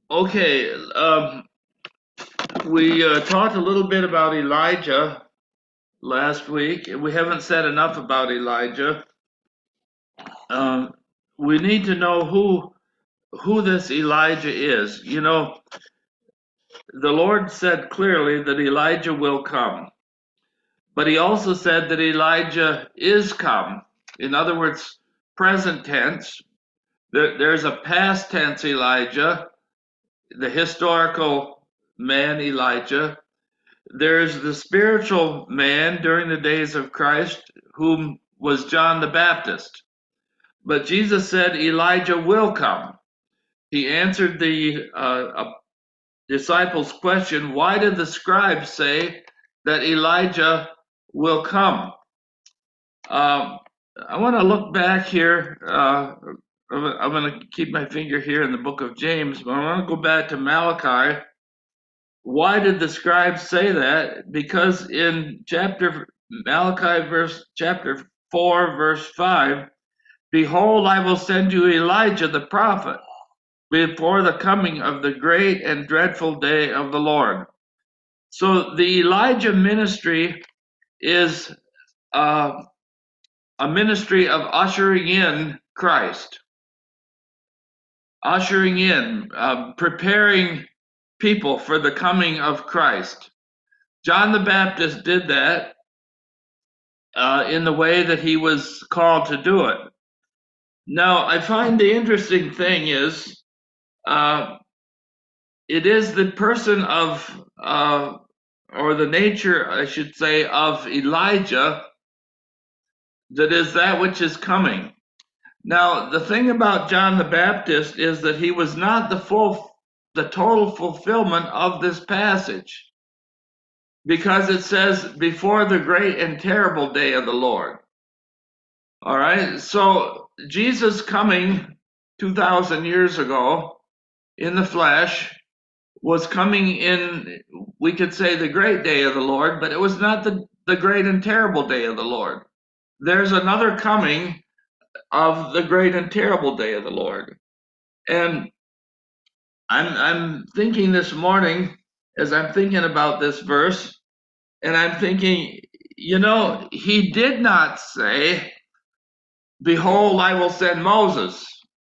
Okay, we talked a little bit about Elijah last week. We haven't said enough about Elijah. Um, we need to know who this Elijah is. You know, the Lord said clearly that Elijah will come, but He also said that Elijah is come. In other words, present tense. There's a past tense Elijah, the historical man Elijah. There's the spiritual man during the days of Christ, whom was John the Baptist. But Jesus said Elijah will come. He answered the disciples' question, why did the scribes say that Elijah will come? I want to look back here. I'm going to keep my finger here in the book of James, but I want to go back to Malachi. Why did the scribes say that? Because in chapter 4, verse 5, behold, I will send you Elijah the prophet before the coming of the great and dreadful day of the Lord. So the Elijah ministry is a ministry of ushering in Christ, ushering in, preparing people for the coming of Christ. John the Baptist did that in the way that he was called to do it. Now, I find the interesting thing is uh, it is the person of, or the nature, I should say, of Elijah that is that which is coming. Now, the thing about John the Baptist is that he was not the total fulfillment of this passage, because it says before the great and terrible day of the Lord. All right, so Jesus coming 2,000 years ago in the flesh was coming in, we could say, the great day of the Lord, but it was not the great and terrible day of the Lord. There's another coming of the great and terrible day of the Lord. And I'm thinking this morning, as I'm thinking about this verse, and I'm thinking, he did not say, behold, I will send Moses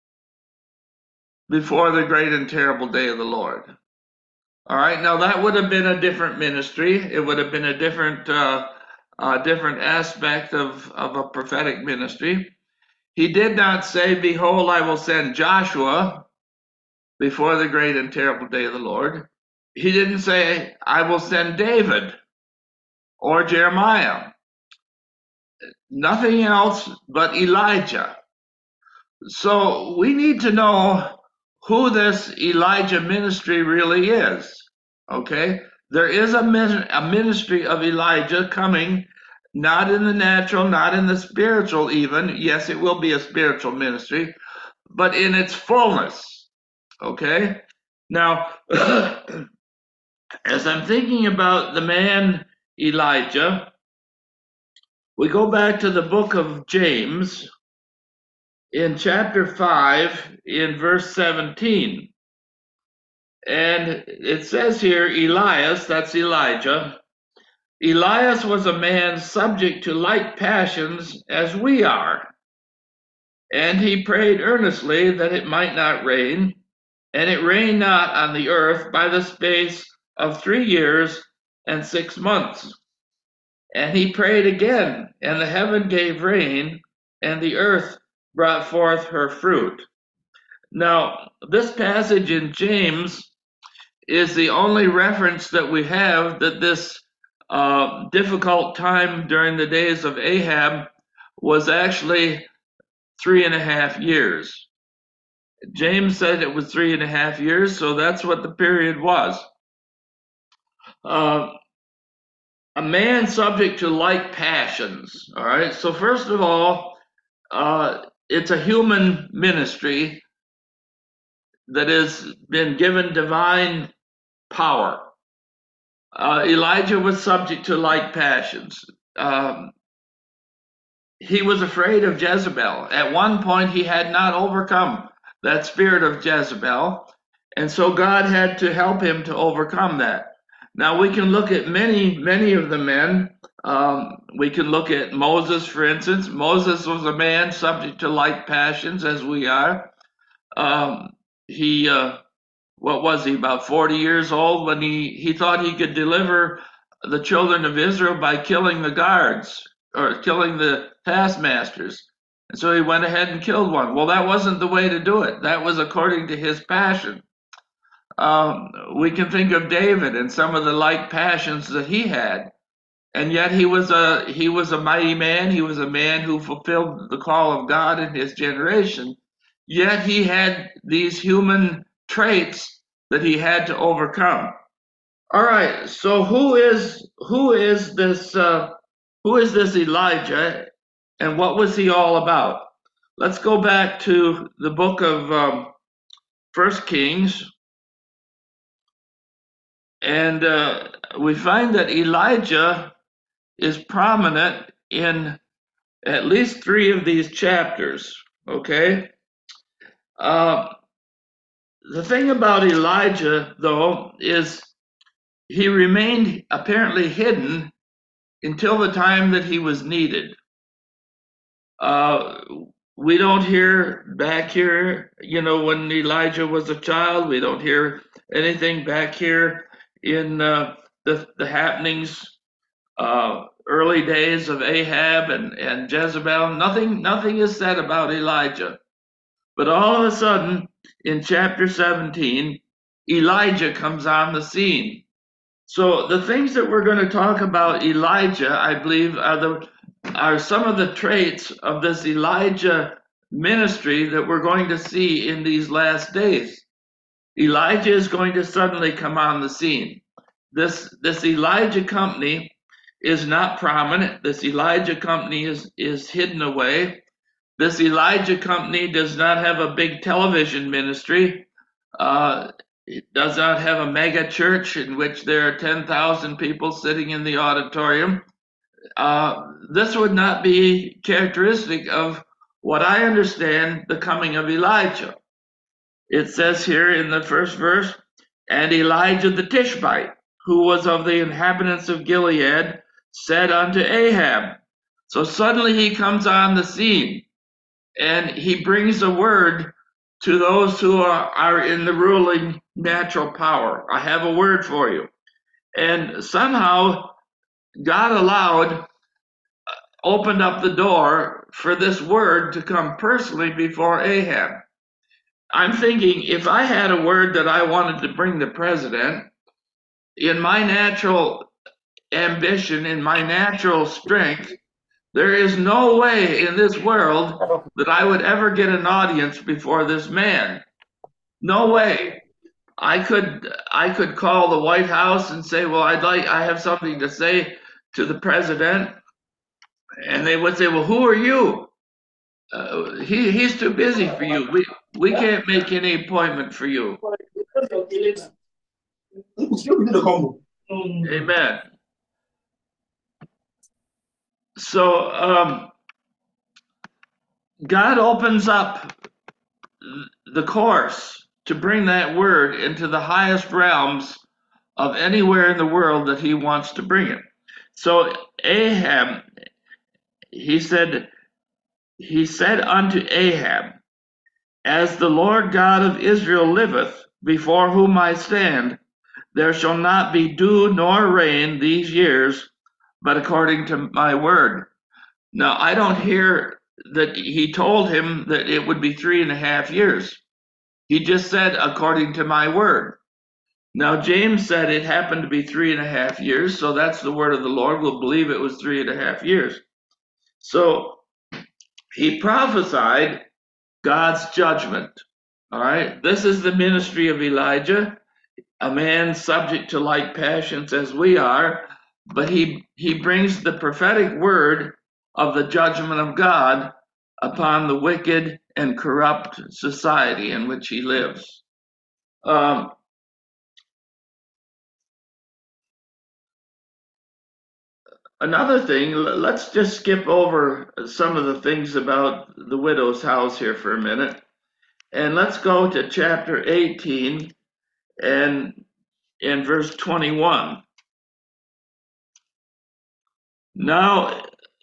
before the great and terrible day of the Lord. All right, now that would have been a different ministry. It would have been a different aspect of a prophetic ministry. He did not say, behold, I will send Joshua before the great and terrible day of the Lord. He didn't say, I will send David or Jeremiah. Nothing else but Elijah. So we need to know who this Elijah ministry really is. Okay? There is a ministry of Elijah coming, not in the natural, not in the spiritual even. Yes, it will be a spiritual ministry, but in its fullness. Okay? Now, as I'm thinking about the man Elijah, we go back to the book of James in chapter 5 in verse 17. And it says here, Elias, that's Elijah. Elias was a man subject to like passions as we are. And he prayed earnestly that it might not rain. And it rained not on the earth by the space of 3 years and 6 months. And he prayed again, and the heaven gave rain, and the earth brought forth her fruit. Now, this passage in James is the only reference that we have that this difficult time during the days of Ahab was actually 3.5 years. James said it was 3.5 years, so that's what the period was. A man subject to like passions. All right. So first of all, it's a human ministry that has been given divine power. Elijah was subject to like passions. He was afraid of Jezebel. At one point, he had not overcome that spirit of Jezebel, And so God had to help him to overcome that. Now we can look at many of the men. We can look at Moses, for instance. Moses was a man subject to like passions as we are. He, what was he, about 40 years old when he thought he could deliver the children of Israel by killing the guards or killing the taskmasters. And so he went ahead and killed one. Well, that wasn't the way to do it. That was according to his passion. We can think of David and some of the like passions that he had, and yet he was a mighty man. He was a man who fulfilled the call of God in his generation. Yet he had these human traits that he had to overcome. All right, so who is this Elijah, and what was he all about? Let's go back to the book of 1 Kings. And we find that Elijah is prominent in at least 3 of these chapters. Okay. The thing about Elijah, though, is he remained apparently hidden until the time that he was needed. We don't hear back here, when Elijah was a child, we don't hear anything back here in the happenings, early days of Ahab and Jezebel. Nothing is said about Elijah. But all of a sudden, in chapter 17, Elijah comes on the scene. So the things that we're going to talk about Elijah, I believe, are some of the traits of this Elijah ministry that we're going to see in these last days. Elijah is going to suddenly come on the scene. This Elijah company is not prominent. This Elijah company is hidden away. This Elijah company does not have a big television ministry. It does not have a mega church in which there are 10,000 people sitting in the auditorium. This would not be characteristic of what I understand the coming of Elijah. It says here in the first verse, and Elijah the Tishbite, who was of the inhabitants of Gilead, said unto Ahab. So suddenly he comes on the scene and he brings a word to those who are in the ruling natural power. I have a word for you. And somehow God opened up the door for this word to come personally before Ahab. I'm thinking, if I had a word that I wanted to bring the president, in my natural ambition, in my natural strength, there is no way in this world that I would ever get an audience before this man. No way. I could call the White House and say, well, I have something to say to the president. And they would say, well, who are you? He's too busy for you. We can't make any appointment for you. Amen. So God opens up the course to bring that word into the highest realms of anywhere in the world that he wants to bring it. So Ahab, he said unto Ahab, as the Lord God of Israel liveth, before whom I stand, there shall not be dew nor rain these years, but according to my word. Now, I don't hear that he told him that it would be 3.5 years. He just said, according to my word. Now, James said it happened to be 3.5 years, so that's the word of the Lord. We'll believe it was 3.5 years. So he prophesied God's judgment. All right, this is the ministry of Elijah, a man subject to like passions as we are, but he brings the prophetic word of the judgment of God upon the wicked and corrupt society in which he lives. Another thing, let's just skip over some of the things about the widow's house here for a minute. And let's go to chapter 18 And in verse 21, now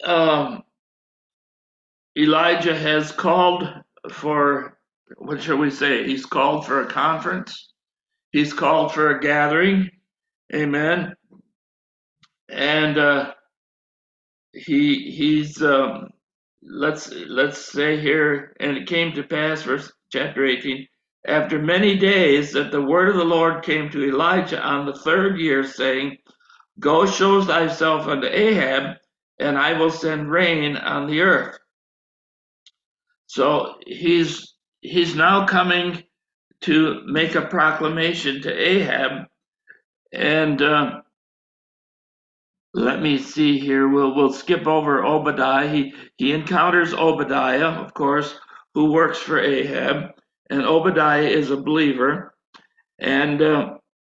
Elijah has called for, what shall we say? He's called for a conference. He's called for a gathering. Amen. And he's let's say here, and it came to pass, verse chapter 18, after many days that the word of the Lord came to Elijah on the third year, saying, Go show thyself unto Ahab, and I will send rain on the earth. So he's now coming to make a proclamation to Ahab. And let me see here. We'll skip over Obadiah. He encounters Obadiah, of course, who works for Ahab, and Obadiah is a believer. And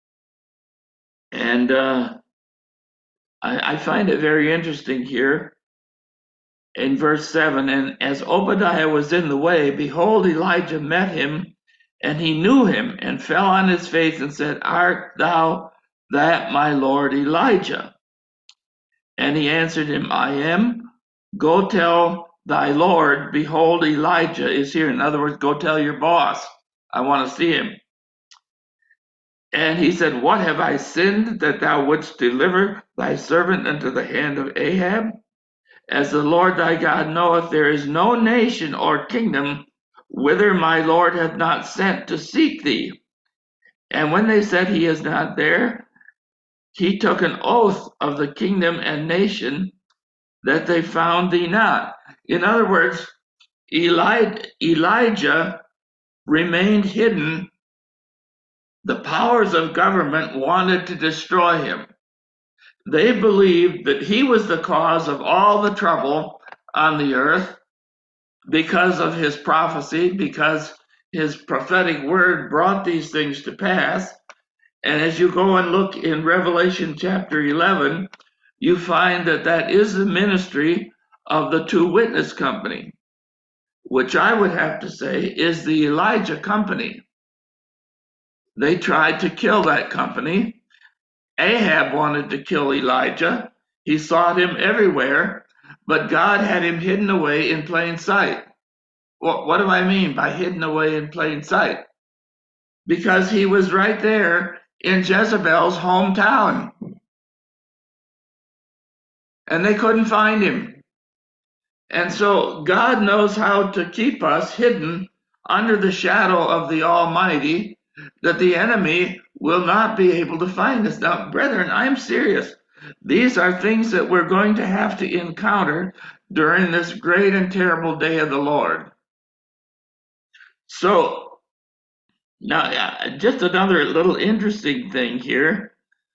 I find it very interesting here in verse 7. And as Obadiah was in the way, behold, Elijah met him, and he knew him, and fell on his face and said, Art thou that my lord Elijah? And he answered him, I am. Go tell thy Lord, behold, Elijah is here. In other words, go tell your boss, I want to see him. And he said, What have I sinned that thou wouldst deliver thy servant into the hand of Ahab? As the Lord thy God knoweth, there is no nation or kingdom whither my Lord hath not sent to seek thee. And when they said, He is not there, he took an oath of the kingdom and nation that they found thee not. In other words, Elijah remained hidden. The powers of government wanted to destroy him. They believed that he was the cause of all the trouble on the earth because of his prophecy, because his prophetic word brought these things to pass. And as you go and look in Revelation chapter 11, you find that that is the ministry of the two witness company, which I would have to say is the Elijah company. They tried to kill that company. Ahab wanted to kill Elijah. He sought him everywhere, but God had him hidden away in plain sight. What do I mean by hidden away in plain sight? Because he was right there in Jezebel's hometown, and they couldn't find him. And so God knows how to keep us hidden under the shadow of the Almighty, that the enemy will not be able to find us. Now, brethren, I'm serious. These are things that we're going to have to encounter during this great and terrible day of the Lord. So, now, just another little interesting thing here.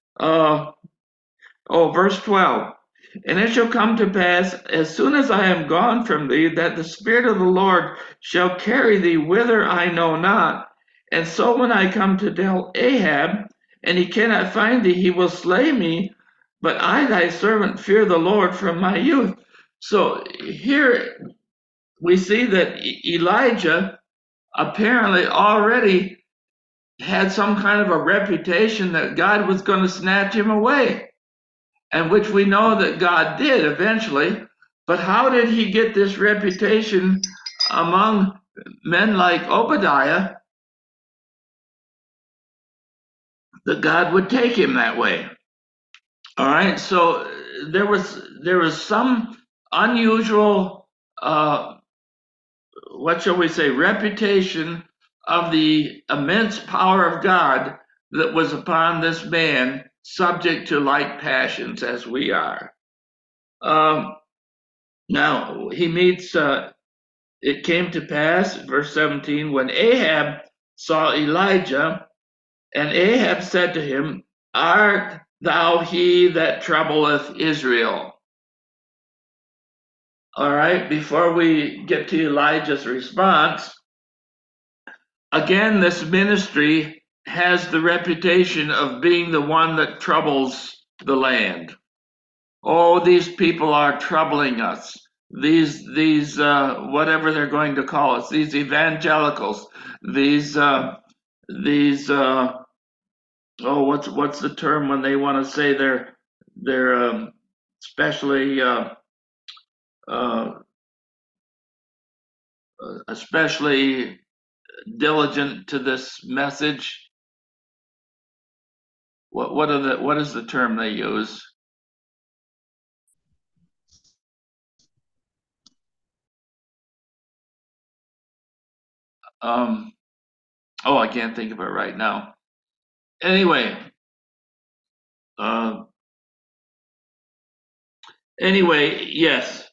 Verse 12. And it shall come to pass, as soon as I am gone from thee, that the Spirit of the Lord shall carry thee whither I know not. And so when I come to tell Ahab, and he cannot find thee, he will slay me. But I, thy servant, fear the Lord from my youth. So here we see that Elijah apparently already had some kind of a reputation that God was going to snatch him away, and which we know that God did eventually. But how did he get this reputation among men like Obadiah that God would take him that way? All right, so there was some unusual, what shall we say, reputation of the immense power of God that was upon this man, subject to like passions as we are. Now he meets, it came to pass, verse 17, when Ahab saw Elijah, and Ahab said to him, Art thou he that troubleth Israel? All right, before we get to Elijah's response, again, this ministry has the reputation of being the one that troubles the land. Oh, these people are troubling us. These whatever they're going to call us, these evangelicals, these oh, what's the term when they want to say they're especially uh, especially diligent to this message? What is the term they use? Um, oh, I can't think of it right now. Anyway, uh, yes.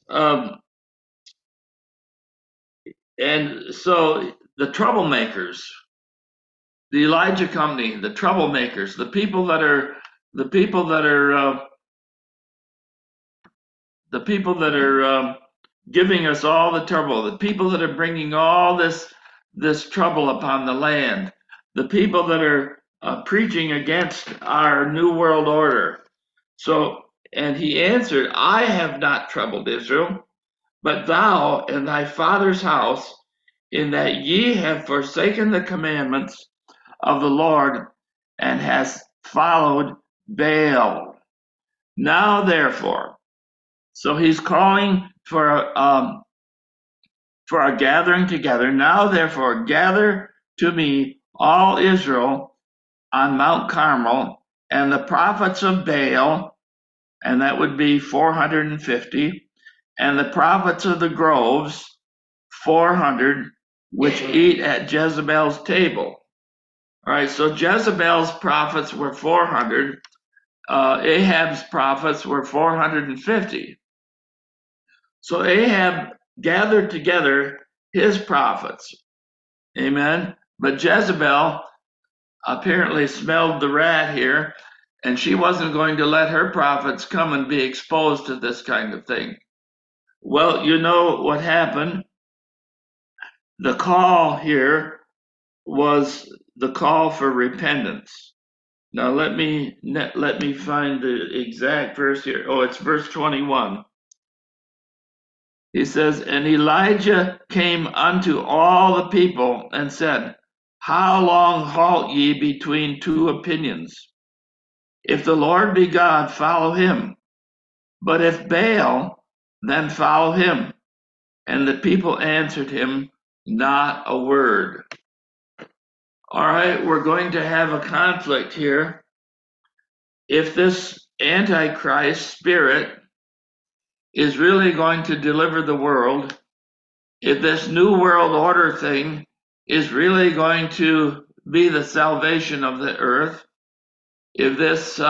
And so the troublemakers, the Elijah Company, the troublemakers, the people that are the people that are giving us all the trouble, the people that are bringing all this trouble upon the land, the people that are preaching against our new world order. So, and he answered, I have not troubled Israel, but thou and thy father's house, in that ye have forsaken the commandments of the Lord and hast followed Baal. Now therefore, so he's calling for a gathering together. Now therefore, gather to me all Israel on Mount Carmel, and the prophets of Baal, and that would be 450, and the prophets of the groves, 400, which eat at Jezebel's table. All right, so Jezebel's prophets were 400, Ahab's prophets were 450. So Ahab gathered together his prophets. Amen. But Jezebel apparently smelled the rat here, and she wasn't going to let her prophets come and be exposed to this kind of thing. Well, you know what happened? The call here was the call for repentance. Now let me find the exact verse here. Oh, it's verse 21. He says, and Elijah came unto all the people and said, how long halt ye between two opinions? If the Lord be God, follow him. But if Baal, then follow him. And the people answered him not a word. All right, we're going to have a conflict here. If this Antichrist spirit is really going to deliver the world, if this new world order thing is really going to be the salvation of the earth, if this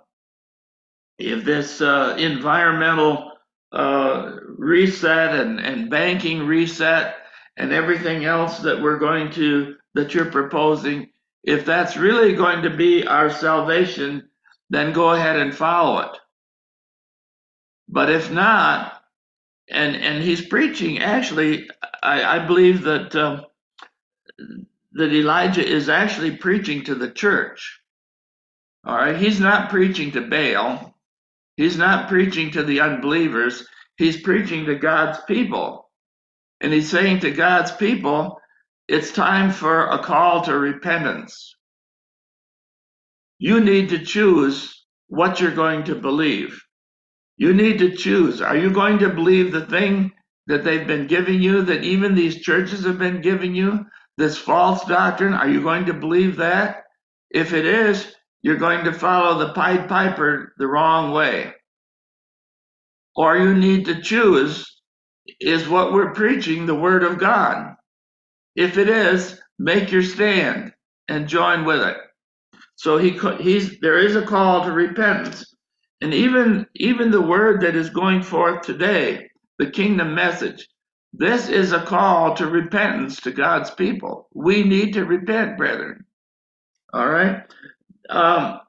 environmental reset and banking reset and everything else that you're proposing, if that's really going to be our salvation, then go ahead and follow it. But if not, and he's preaching, actually, I believe that that Elijah is actually preaching to the church. All right, he's not preaching to Baal. He's not preaching to the unbelievers. He's preaching to God's people. And he's saying to God's people, it's time for a call to repentance. You need to choose what you're going to believe. You need to choose. Are you going to believe the thing that they've been giving you, that even these churches have been giving you, this false doctrine? Are you going to believe that? If it is, you're going to follow the Pied Piper the wrong way. Or you need to choose, is what we're preaching the Word of God? If it is, make your stand and join with it. So there is a call to repentance. And even the word that is going forth today, the kingdom message, this is a call to repentance to God's people. We need to repent, brethren. All right. Um,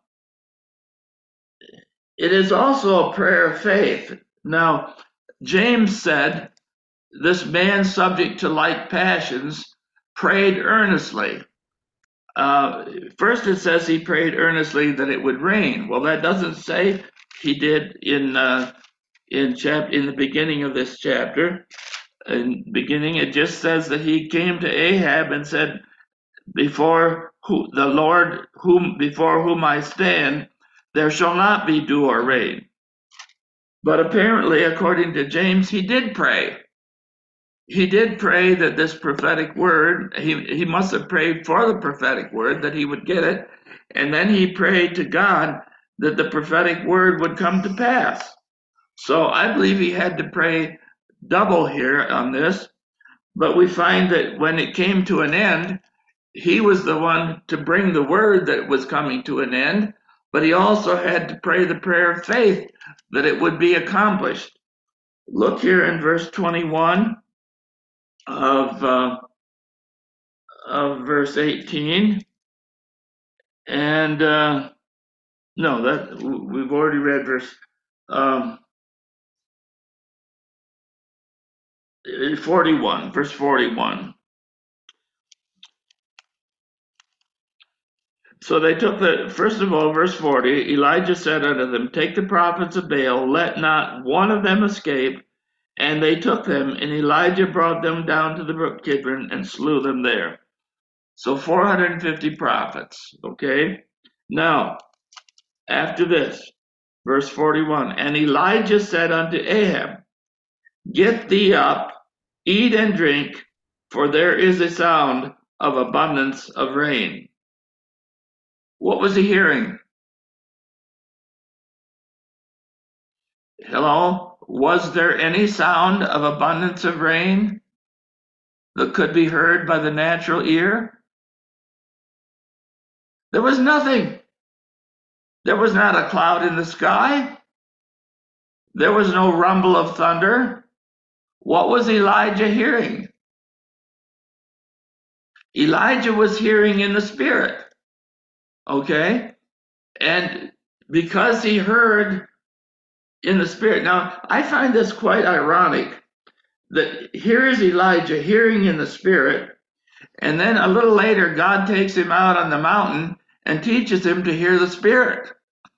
it is also a prayer of faith. Now, James said, this man subject to like passions prayed earnestly. First it says he prayed earnestly that it would rain. Well, that doesn't say he did in the beginning of this chapter. In the beginning, it just says that he came to Ahab and said, the Lord before whom I stand, there shall not be dew or rain. But apparently, according to James, he did pray. He did pray that this prophetic word, he must have prayed for the prophetic word that he would get it. And then he prayed to God that the prophetic word would come to pass. So I believe he had to pray double here on this. But we find that when it came to an end, he was the one to bring the word that was coming to an end. But he also had to pray the prayer of faith that it would be accomplished. Look here in verse 21 of verse 18, and no, that we've already read verse 41, verse 41. So they took first of all, verse 40, Elijah said unto them, take the prophets of Baal, let not one of them escape. And they took them, and Elijah brought them down to the brook Kidron and slew them there. So 450 prophets, okay? Now, after this, verse 41, and Elijah said unto Ahab, get thee up, eat and drink, for there is a sound of abundance of rain. What was he hearing? Hello? Was there any sound of abundance of rain that could be heard by the natural ear? There was nothing. There was not a cloud in the sky. There was no rumble of thunder. What was Elijah hearing? Elijah was hearing in the spirit. Okay? And because he heard in the spirit. Now, I find this quite ironic that here is Elijah hearing in the spirit, and then a little later, God takes him out on the mountain and teaches him to hear the spirit.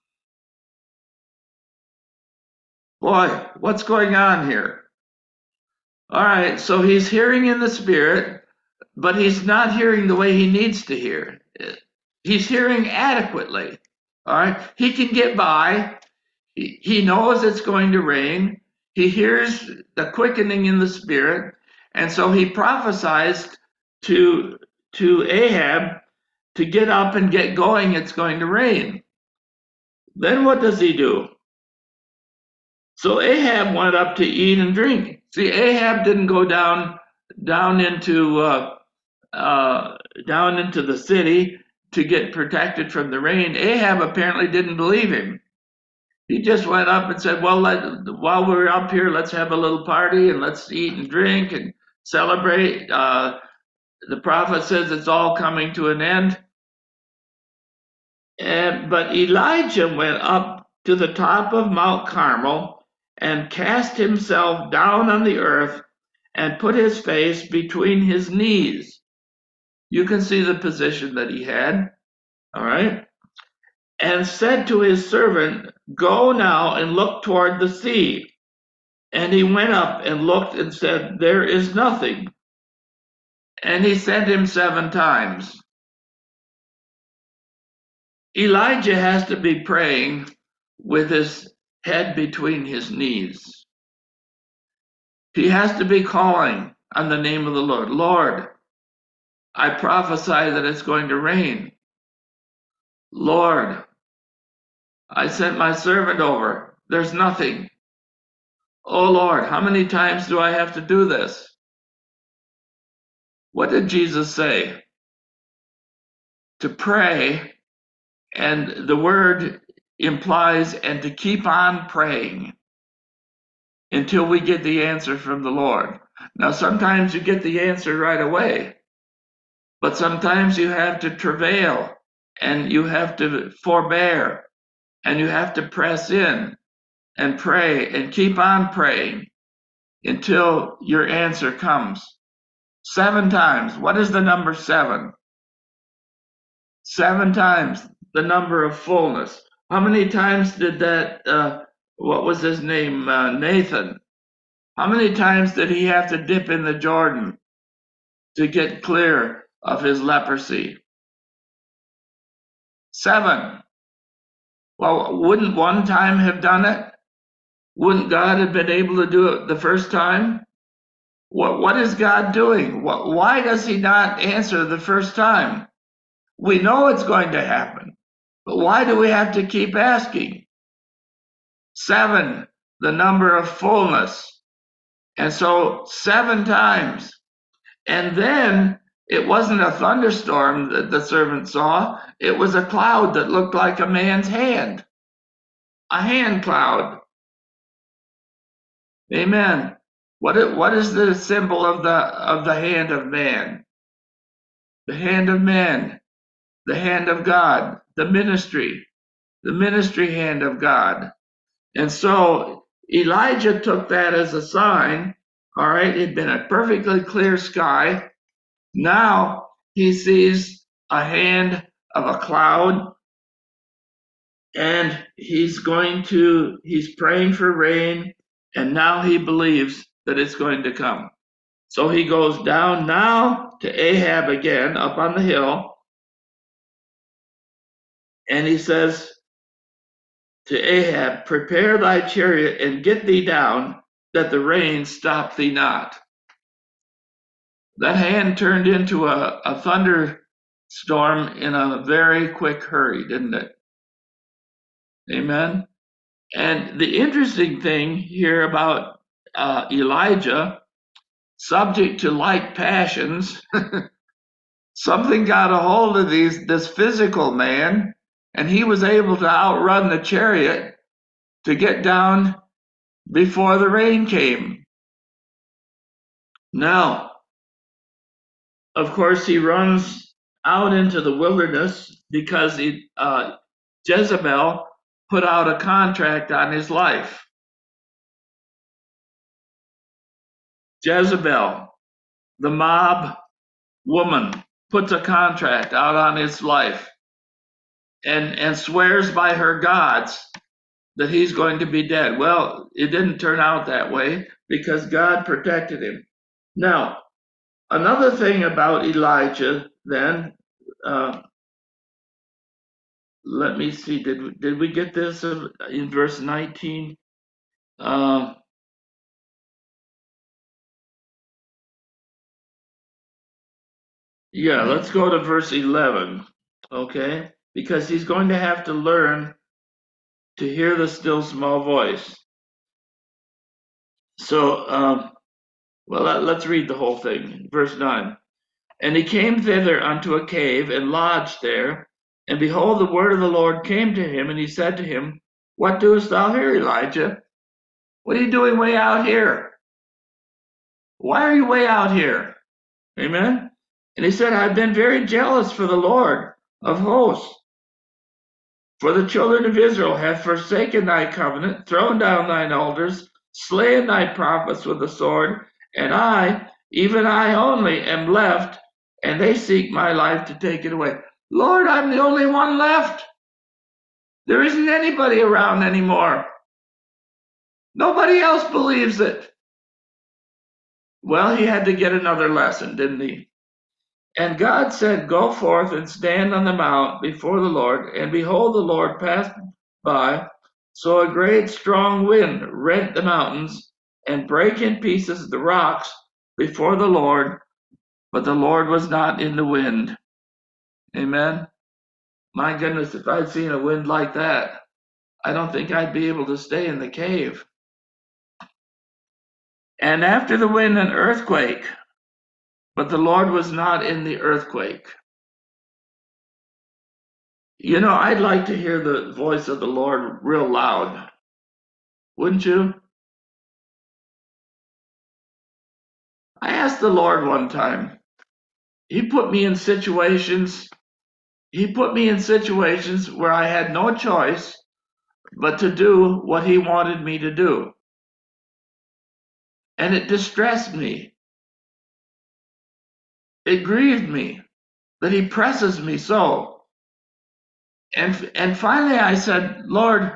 Boy, what's going on here? All right, so he's hearing in the spirit, but he's not hearing the way he needs to hear. He's hearing adequately. All right, he can get by. He knows it's going to rain. He hears the quickening in the spirit, and so he prophesies to Ahab to get up and get going. It's going to rain. Then what does he do? So Ahab went up to eat and drink. See, Ahab didn't go down into the city to get protected from the rain. Ahab apparently didn't believe him. He just went up and said, well, while we're up here, let's have a little party and let's eat and drink and celebrate. The prophet says it's all coming to an end. But Elijah went up to the top of Mount Carmel and cast himself down on the earth and put his face between his knees. You can see the position that he had, all right? And said to his servant, go now and look toward the sea. And he went up and looked and said, there is nothing. And he sent him 7 times. Elijah has to be praying with his head between his knees. He has to be calling on the name of the Lord. Lord, I prophesy that it's going to rain. Lord, I sent my servant over. There's nothing. Oh Lord, how many times do I have to do this? What did Jesus say? To pray, and the word implies, and to keep on praying until we get the answer from the Lord. Now, sometimes you get the answer right away, but sometimes you have to travail, and you have to forbear, and you have to press in and pray and keep on praying until your answer comes. 7 times. What is the number 7? 7 times the number of fullness. How many times did that, what was his name, Nathan? How many times did he have to dip in the Jordan to get clear of his leprosy. 7. Well, wouldn't one time have done it? Wouldn't God have been able to do it the first time? What is God doing? Why does he not answer the first time? We know it's going to happen, but why do we have to keep asking? 7, the number of fullness. And so 7 times. And then it wasn't a thunderstorm that the servant saw. It was a cloud that looked like a man's hand. A hand cloud. Amen. What is the symbol of the hand of man? The hand of man, the hand of God, the ministry hand of God. And so Elijah took that as a sign. All right, it'd been a perfectly clear sky. Now he sees a hand of a cloud, and he's praying for rain, and now he believes that it's going to come. So he goes down now to Ahab again up on the hill, and he says to Ahab, "Prepare thy chariot and get thee down, that the rain stop thee not." That hand turned into a thunderstorm in a very quick hurry, didn't it? Amen. And the interesting thing here about Elijah, subject to like passions, something got a hold of this physical man, and he was able to outrun the chariot to get down before the rain came. Now, of course, he runs out into the wilderness because Jezebel put out a contract on his life. Jezebel, the mob woman, puts a contract out on his life and swears by her gods that he's going to be dead. Well, it didn't turn out that way because God protected him. Now, another thing about Elijah then, let me see, did we get this in verse 19? Yeah, let's go to verse 11, okay? Because he's going to have to learn to hear the still small voice. So, let's read the whole thing. Verse 9. And he came thither unto a cave and lodged there. And behold, the word of the Lord came to him, and he said to him, What doest thou here, Elijah? What are you doing way out here? Why are you way out here? Amen. And he said, I've been very jealous for the Lord of hosts. For the children of Israel have forsaken thy covenant, thrown down thine altars, slain thy prophets with the sword, and I, even I only, am left, and they seek my life to take it away. Lord, I'm the only one left. There isn't anybody around anymore. Nobody else believes it. Well, he had to get another lesson, didn't he? And God said, Go forth and stand on the mount before the Lord. And behold, the Lord passed by. So a great strong wind rent the mountains and brake in pieces the rocks before the Lord. But the Lord was not in the wind. Amen. My goodness, if I'd seen a wind like that, I don't think I'd be able to stay in the cave. And after the wind, an earthquake. But the Lord was not in the earthquake. You know, I'd like to hear the voice of the Lord real loud. Wouldn't you? I asked the Lord one time. He put me in situations where I had no choice but to do what he wanted me to do. And it distressed me. It grieved me that he presses me so. And finally I said, Lord,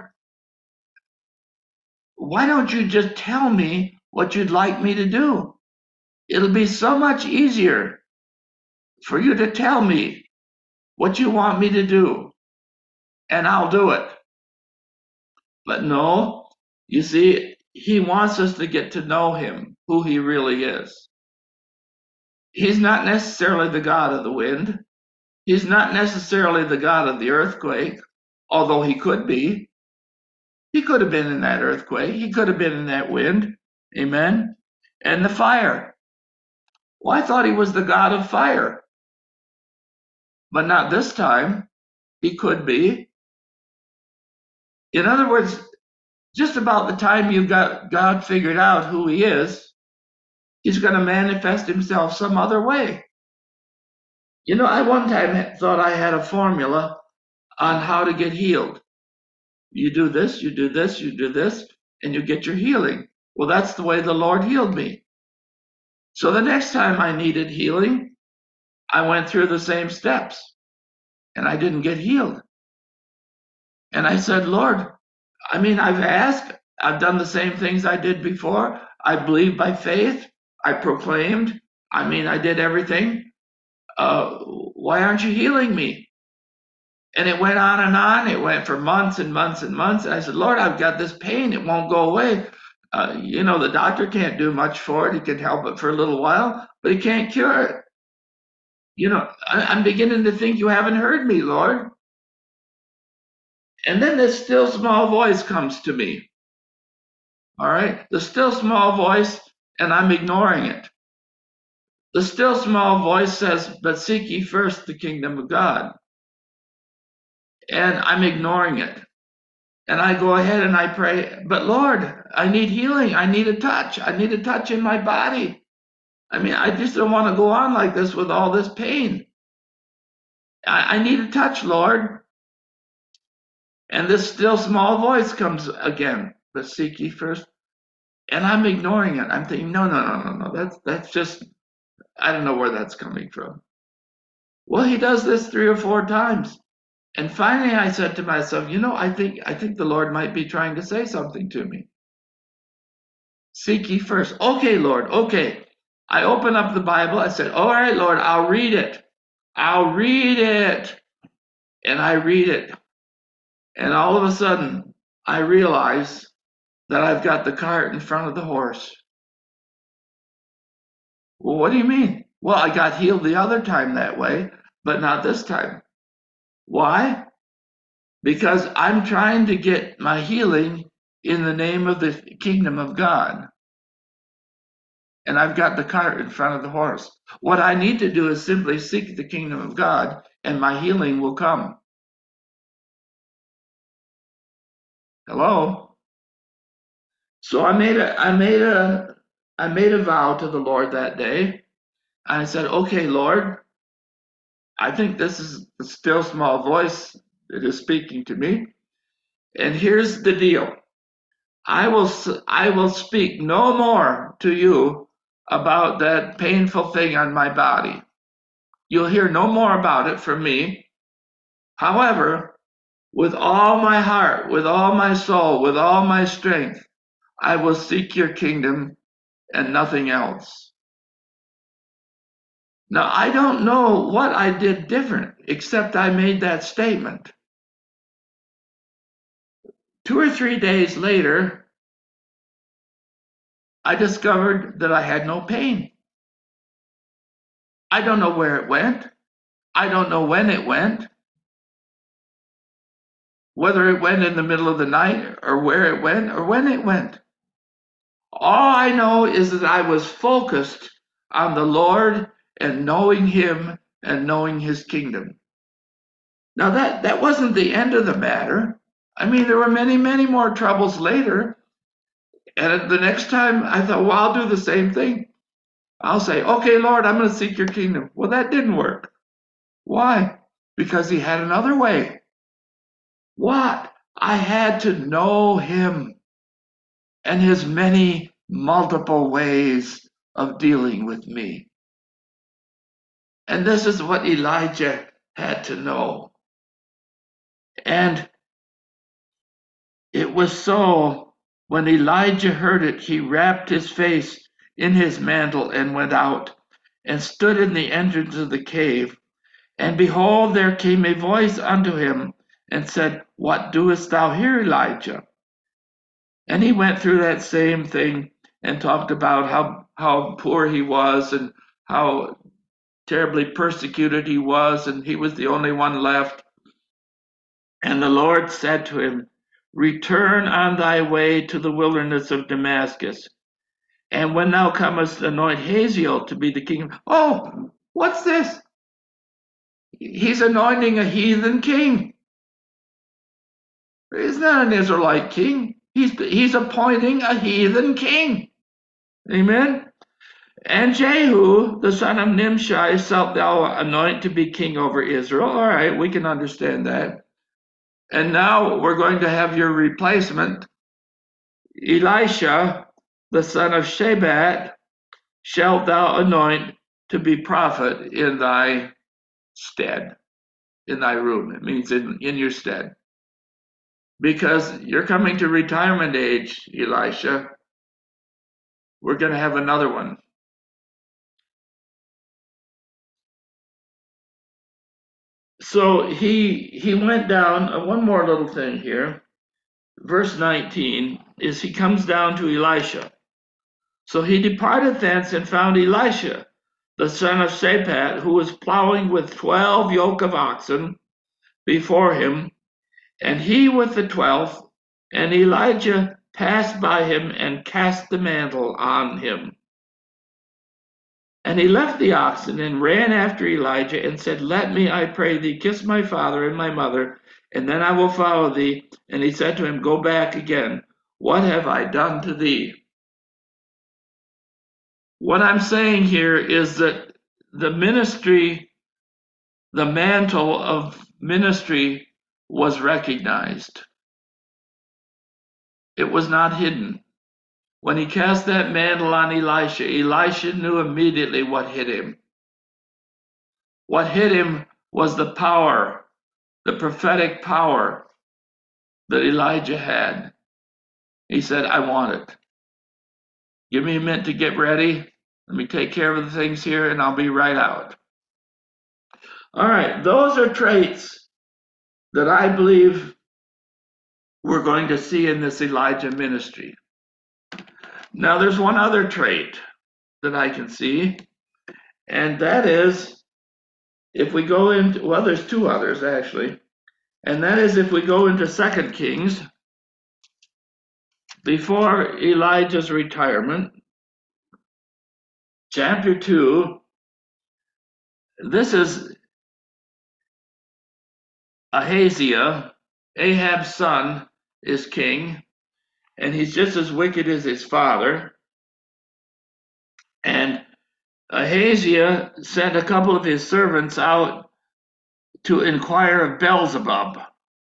why don't you just tell me what you'd like me to do? It'll be so much easier. for you to tell me what you want me to do, and I'll do it. But no, you see, he wants us to get to know him, who he really is. He's not necessarily the God of the wind. He's not necessarily the God of the earthquake, although he could be. He could have been in that earthquake. He could have been in that wind. Amen. And the fire. Well, I thought he was the God of fire, but not this time. He could be. In other words, just about the time you got God figured out who he is, he's going to manifest himself some other way. You know, I one time thought I had a formula on how to get healed. You do this, you do this, you do this, and you get your healing. Well, that's the way the Lord healed me. So the next time I needed healing, I went through the same steps and I didn't get healed. And I said, Lord, I mean, I've asked, I've done the same things I did before. I believed by faith. I proclaimed. I mean, I did everything. Why aren't you healing me? And it went on and on. It went for months and months and months. And I said, Lord, I've got this pain. It won't go away. You know, the doctor can't do much for it. He can help it for a little while, but he can't cure it. You know, I'm beginning to think you haven't heard me, Lord. And then this still small voice comes to me. All right? The still small voice, and I'm ignoring it. The still small voice says, but seek ye first the kingdom of God. And I'm ignoring it. And I go ahead and I pray, but Lord, I need healing. I need a touch. I need a touch in my body. I mean, I just don't want to go on like this with all this pain. I need a touch, Lord. And this still small voice comes again, but seek ye first. And I'm ignoring it. I'm thinking, no. That's just, I don't know where that's coming from. Well, he does this 3 or 4 times. And finally I said to myself, you know, I think the Lord might be trying to say something to me. Seek ye first. Okay, Lord, okay. I open up the Bible. I said, all right, Lord, I'll read it. I'll read it. And I read it. And all of a sudden, I realize that I've got the cart in front of the horse. Well, what do you mean? Well, I got healed the other time that way, but not this time. Why? Because I'm trying to get my healing in the name of the kingdom of God. And I've got the cart in front of the horse. What I need to do is simply seek the kingdom of God, and my healing will come. Hello? So I made a vow to the Lord that day. And I said, okay, Lord, I think this is the still small voice that is speaking to me. And here's the deal. I will speak no more to you about that painful thing on my body. You'll hear no more about it from me. However, with all my heart, with all my soul, with all my strength, I will seek your kingdom and nothing else. Now, I don't know what I did different, except I made that statement. 2 or 3 days later, I discovered that I had no pain. I don't know where it went. I don't know when it went. Whether it went in the middle of the night or where it went or when it went. All I know is that I was focused on the Lord and knowing him and knowing his kingdom. Now that wasn't the end of the matter. I mean, there were many, many more troubles later. And the next time I thought, well, I'll do the same thing. I'll say, okay, Lord, I'm going to seek your kingdom. Well, that didn't work. Why? Because he had another way. What? I had to know him and his many multiple ways of dealing with me. And this is what Elijah had to know. And it was so, when Elijah heard it, he wrapped his face in his mantle and went out. and stood in the entrance of the cave. And behold, there came a voice unto him, and said, What doest thou here, Elijah? And he went through that same thing and talked about how poor he was and how terribly persecuted he was, and he was the only one left. And the Lord said to him, Return on thy way to the wilderness of Damascus. And when thou comest, anoint Hazael to be the king. Oh, what's this? He's anointing a heathen king. He's not an Israelite king. He's appointing a heathen king. Amen. And Jehu, the son of Nimshi, shalt thou anoint to be king over Israel. All right, we can understand that. And now we're going to have your replacement, Elisha, the son of Shaphat, shalt thou anoint to be prophet in thy stead, in thy room. It means in your stead. Because you're coming to retirement age, Elisha. We're going to have another one. So he went down. One more little thing here. Verse 19 is he comes down to Elisha. So he departed thence and found Elisha, the son of Shaphat, who was plowing with 12 yoke of oxen before him, and he with the 12th. And Elijah passed by him and cast the mantle on him. And he left the oxen and ran after Elijah and said, Let me, I pray thee, kiss my father and my mother, and then I will follow thee. And he said to him, Go back again. What have I done to thee? What I'm saying here is that the ministry, the mantle of ministry was recognized. It was not hidden. When he cast that mantle on Elisha, Elisha knew immediately what hit him. What hit him was the power, the prophetic power that Elijah had. He said, I want it. Give me a minute to get ready. Let me take care of the things here and I'll be right out. All right, those are traits that I believe we're going to see in this Elijah ministry. Now, there's one other trait that I can see, and that is if we go into, well, there's two others actually, and that is if we go into 2 Kings, before Elijah's retirement, chapter 2, this is Ahaziah, Ahab's son, is king, and he's just as wicked as his father. And Ahaziah sent a couple of his servants out to inquire of Beelzebub,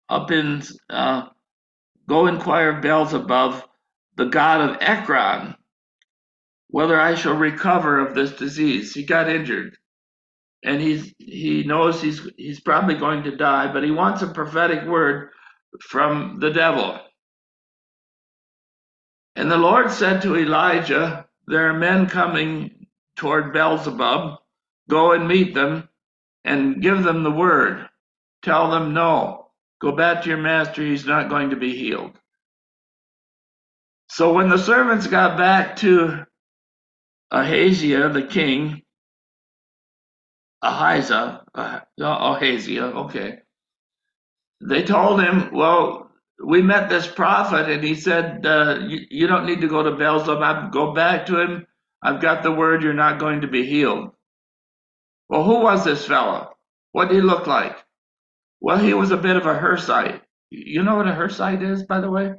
go inquire of Beelzebub, the god of Ekron, whether I shall recover of this disease. He got injured, and he knows he's probably going to die, but he wants a prophetic word from the devil. And the Lord said to Elijah, there are men coming toward Beelzebub. Go and meet them and give them the word. Tell them no. Go back to your master. He's not going to be healed. So when the servants got back to Ahaziah, the king, Ahaziah, okay. They told him, well, we met this prophet and he said, you don't need to go to Beelzebub. Go back to him. I've got the word, you're not going to be healed. Well, who was this fellow? What did he look like? Well, he was a bit of a Hursite. You know what a Hursite is, by the way?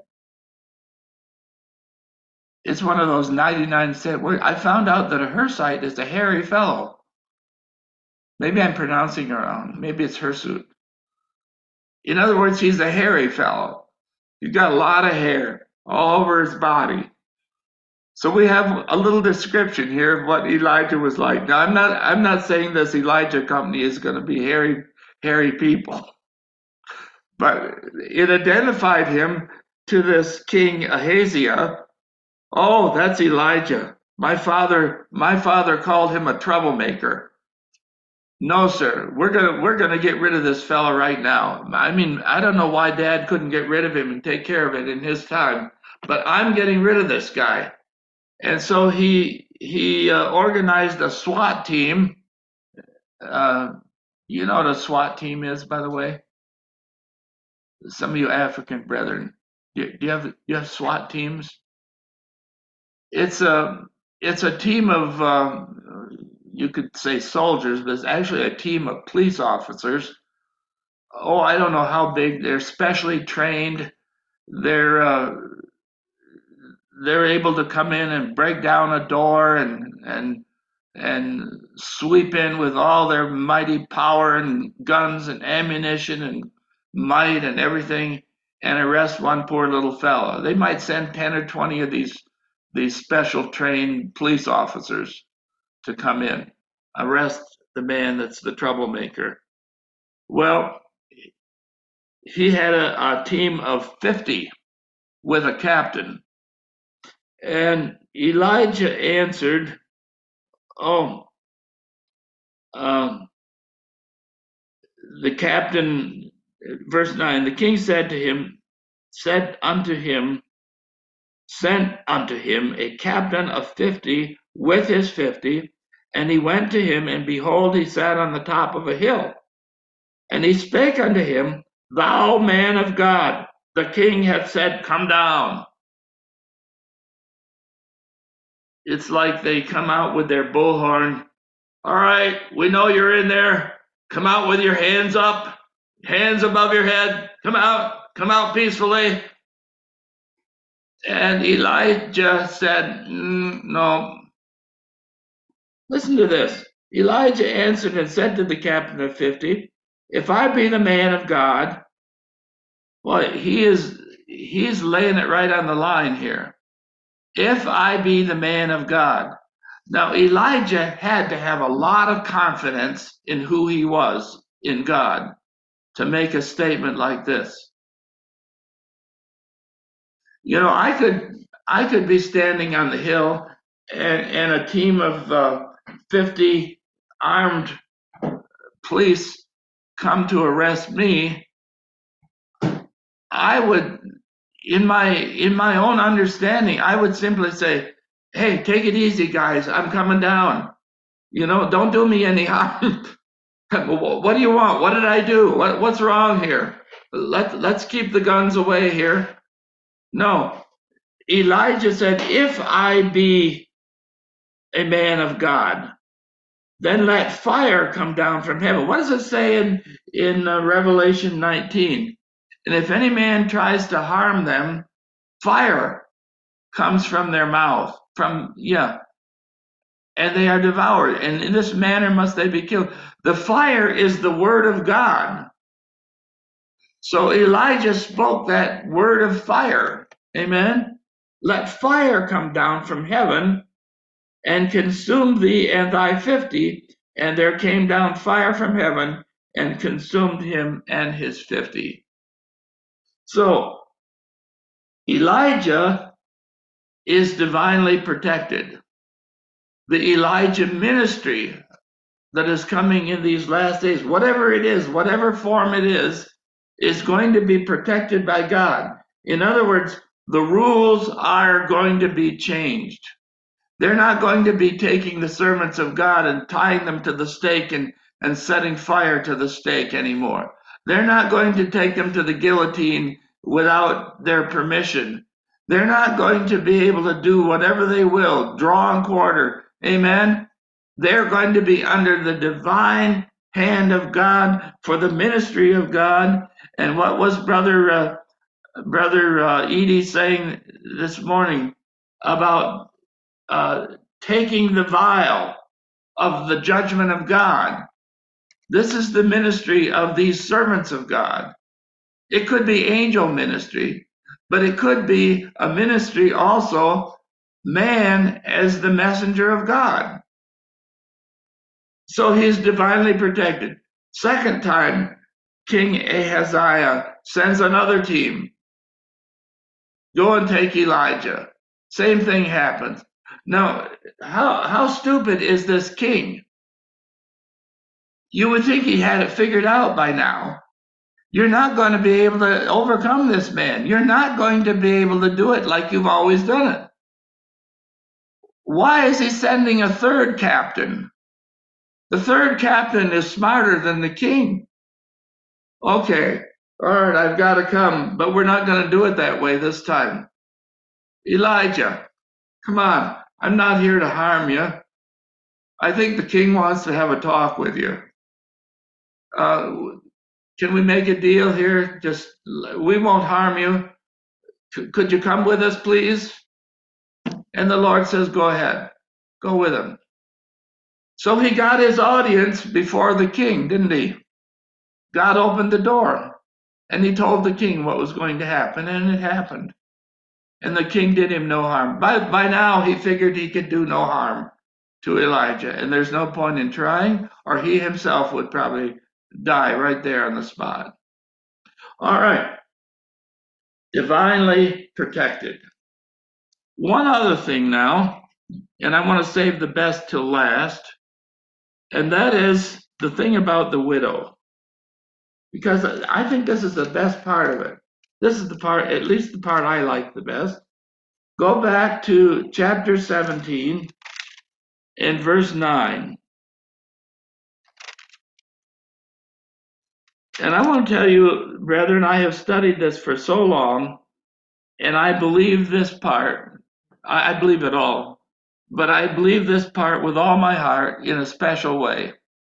It's one of those 99-cent words. I found out that a Hursite is a hairy fellow. Maybe I'm pronouncing it wrong. Maybe it's hirsute. In other words, he's a hairy fellow. He's got a lot of hair all over his body. So we have a little description here of what Elijah was like. Now, I'm not saying this Elijah company is going to be hairy people, but it identified him to this king Ahaziah. Oh, that's Elijah. My father called him a troublemaker. No, sir. We're gonna get rid of this fella right now. I mean, I don't know why Dad couldn't get rid of him and take care of it in his time, but I'm getting rid of this guy. And so he organized a SWAT team. Uh, you know what a SWAT team is, by the way? Some of you African brethren, do you have SWAT teams? It's a team of you could say soldiers, but it's actually a team of police officers. Oh, I don't know how big. They're specially trained. They're they're able to come in and break down a door and sweep in with all their mighty power and guns and ammunition and might and everything and arrest one poor little fellow. They might send 10 or 20 of these special trained police officers to come in, arrest the man that's the troublemaker. Well, he had a team of 50 with a captain. And Elijah answered, Oh, um, the captain, verse 9, the king said unto him, sent unto him a captain of 50 with his 50. And he went to him, and behold, he sat on the top of a hill. And he spake unto him, Thou man of God, the king hath said, Come down. It's like they come out with their bullhorn. All right, we know you're in there. Come out with your hands up, hands above your head. Come out peacefully. And Elijah said, No. Listen to this. Elijah answered and said to the captain of 50, If I be the man of God, well, he's laying it right on the line here. If I be the man of God. Now, Elijah had to have a lot of confidence in who he was in God to make a statement like this. You know, I could be standing on the hill and a team of 50 armed police come to arrest me. I would, in my own understanding, I would simply say, "Hey, take it easy, guys. I'm coming down. You know, don't do me any harm." What do you want? What did I do? What's wrong here? Let's keep the guns away here. No, Elijah said, if I be a man of God, then let fire come down from heaven. What does it say in Revelation 19? And if any man tries to harm them, fire comes from their mouth, and they are devoured. And in this manner must they be killed. The fire is the word of God. So Elijah spoke that word of fire. Amen. Let fire come down from heaven and consume thee and thy 50. And there came down fire from heaven and consumed him and his 50. So Elijah is divinely protected. The Elijah ministry that is coming in these last days, whatever it is, whatever form it is going to be protected by God. In other words, the rules are going to be changed. They're not going to be taking the servants of God and tying them to the stake and setting fire to the stake anymore. They're not going to take them to the guillotine without their permission. They're not going to be able to do whatever they will, draw and quarter. Amen. They're going to be under the divine hand of God for the ministry of God. And what was Brother Edie saying this morning about taking the vial of the judgment of God? This is the ministry of these servants of God. It could be angel ministry, but it could be a ministry also, man as the messenger of God. So he's divinely protected. Second time, King Ahaziah sends another team. Go and take Elijah. Same thing happens. Now, how stupid is this king? You would think he had it figured out by now. You're not going to be able to overcome this man. You're not going to be able to do it like you've always done it. Why is he sending a third captain? The third captain is smarter than the king. Okay, all right, I've got to come, but we're not going to do it that way this time. Elijah, come on. I'm not here to harm you. I think the king wants to have a talk with you. Uh, can we make a deal here? We won't harm you. Could you come with us, please? And the Lord says, go ahead, go with him. So he got his audience before the king, didn't he? God opened the door and he told the king what was going to happen, and it happened. And the king did him no harm. By now, he figured he could do no harm to Elijah, and there's no point in trying, or he himself would probably die right there on the spot. All right, divinely protected. One other thing now, and I want to save the best till last, and that is the thing about the widow, because I think this is the best part of it. This is the part, at least the part I like the best. Go back to chapter 17 and verse 9. And I want to tell you, brethren, I have studied this for so long, and I believe this part. I believe it all, but I believe this part with all my heart in a special way.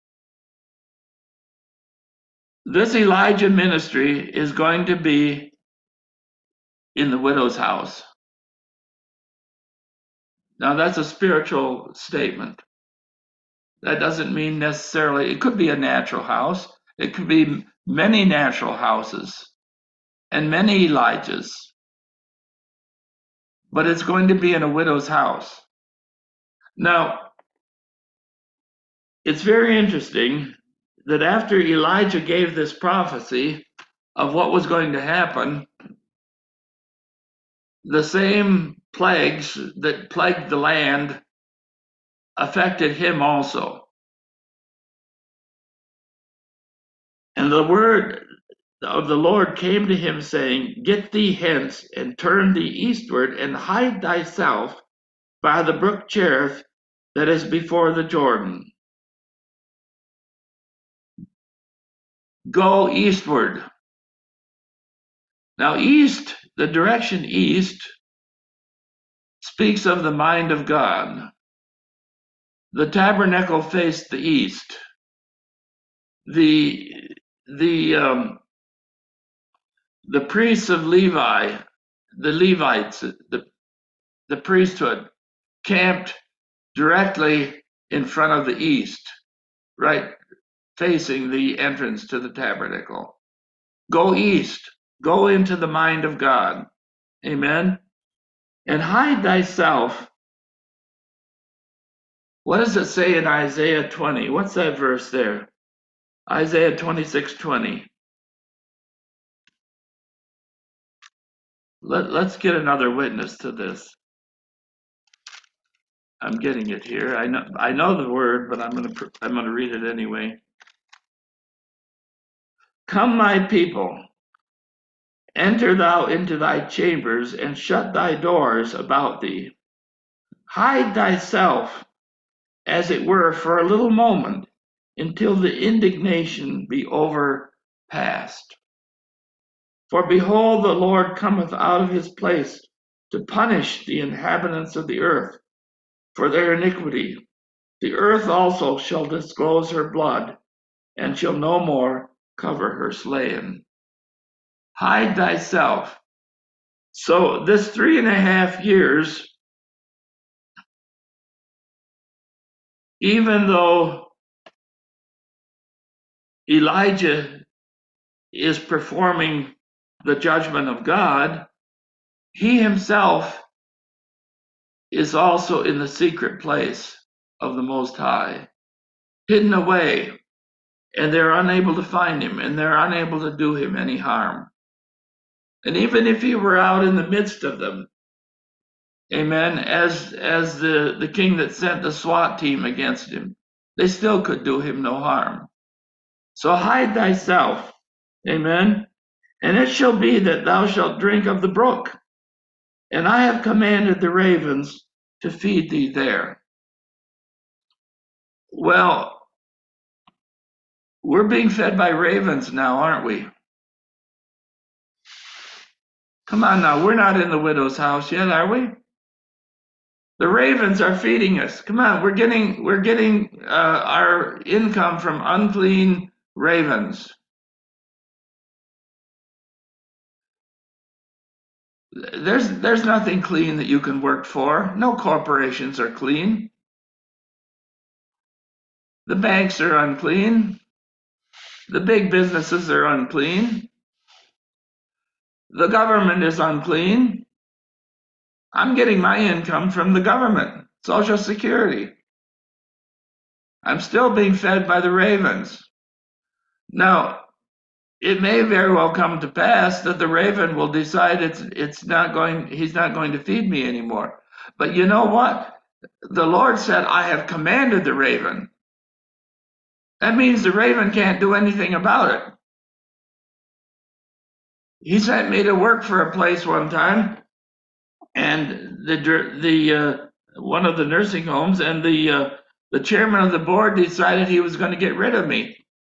This Elijah ministry is going to be in the widow's house. Now, that's a spiritual statement. That doesn't mean necessarily, it could be a natural house. It could be many natural houses and many Elijahs. But it's going to be in a widow's house. Now, it's very interesting that after Elijah gave this prophecy of what was going to happen, the same plagues that plagued the land affected him also. And the word of the Lord came to him, saying, Get thee hence, and turn thee eastward, and hide thyself by the brook Cherith that is before the Jordan. Go eastward. Now, east, the direction east, speaks of the mind of God. The tabernacle faced the east. The priests of Levi, the Levites, the priesthood, camped directly in front of the east, right facing the entrance to the tabernacle. Go east, go into the mind of God. Amen. And hide thyself. What does it say in Isaiah 20? What's that verse there? Isaiah 26:20. Let's get another witness to this. I'm getting it here. I know the word, but I'm gonna read it anyway. Come, my people, enter thou into thy chambers, and shut thy doors about thee. Hide thyself, as it were, for a little moment, until the indignation be overpast. For behold, the Lord cometh out of his place to punish the inhabitants of the earth for their iniquity. The earth also shall disclose her blood, and shall no more cover her slain. Hide thyself. So this 3.5 years, even though Elijah is performing the judgment of God, he himself is also in the secret place of the Most High, hidden away, and they're unable to find him, and they're unable to do him any harm. And even if he were out in the midst of them, Amen. As the king that sent the SWAT team against him, they still could do him no harm. So hide thyself. Amen. And it shall be that thou shalt drink of the brook, and I have commanded the ravens to feed thee there. Well, we're being fed by ravens now, aren't we? Come on now, we're not in the widow's house yet, are we? The ravens are feeding us. Come on, we're getting our income from unclean ravens. There's nothing clean that you can work for. No corporations are clean. The banks are unclean. The big businesses are unclean. The government is unclean. I'm getting my income from the government, Social Security. I'm still being fed by the ravens. Now, it may very well come to pass that the raven will decide he's not going to feed me anymore. But you know what? The Lord said, I have commanded the raven. That means the raven can't do anything about it. He sent me to work for a place one time, and the one of the nursing homes, and the chairman of the board decided he was going to get rid of me.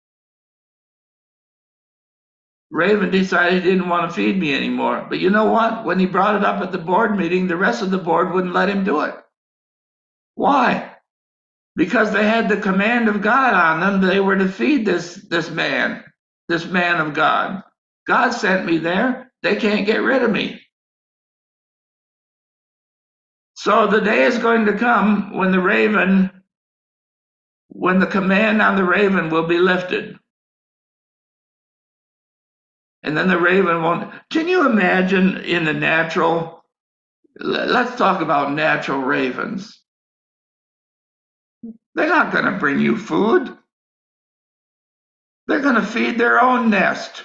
Raven decided he didn't want to feed me anymore. But you know what? When he brought it up at the board meeting, the rest of the board wouldn't let him do it. Why? Because they had the command of God on them. They were to feed this man of God. God sent me there. They can't get rid of me. So the day is going to come when the command on the raven will be lifted. And then the raven won't. Can you imagine in the natural? Let's talk about natural ravens. They're not going to bring you food. They're going to feed their own nest.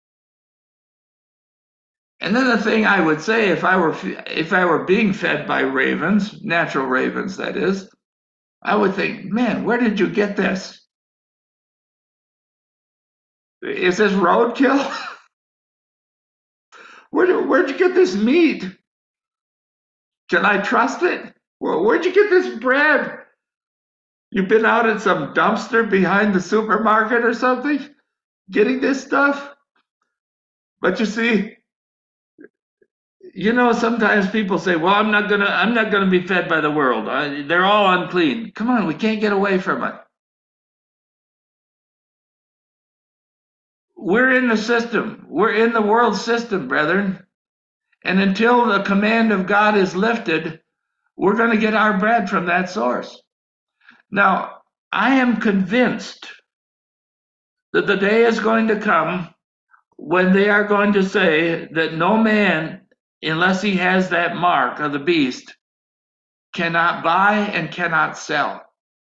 And then the thing I would say, if I were being fed by ravens, natural ravens that is, I would think, man, where did you get this? Is this roadkill? Where'd you get this meat? Can I trust it? Well, where'd you get this bread? You've been out in some dumpster behind the supermarket or something, getting this stuff? But you see, sometimes people say, well, I'm not gonna be fed by the world. They're all unclean. Come on, we can't get away from it. We're in the system. We're in the world system, brethren. And until the command of God is lifted, we're going to get our bread from that source. Now, I am convinced that the day is going to come when they are going to say that no man, unless he has that mark of the beast, cannot buy and cannot sell.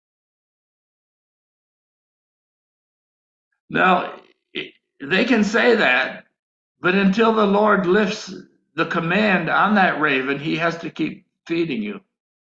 Now, they can say that, but until the Lord lifts the command on that raven, he has to keep feeding you.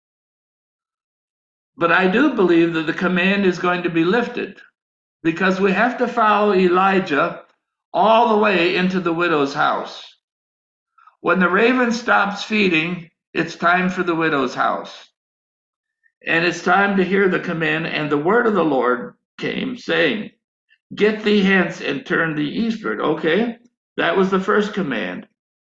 But I do believe that the command is going to be lifted because we have to follow Elijah all the way into the widow's house. When the raven stops feeding, it's time for the widow's house. And it's time to hear the command. And the word of the Lord came saying, get thee hence and turn thee eastward. Okay, that was the first command.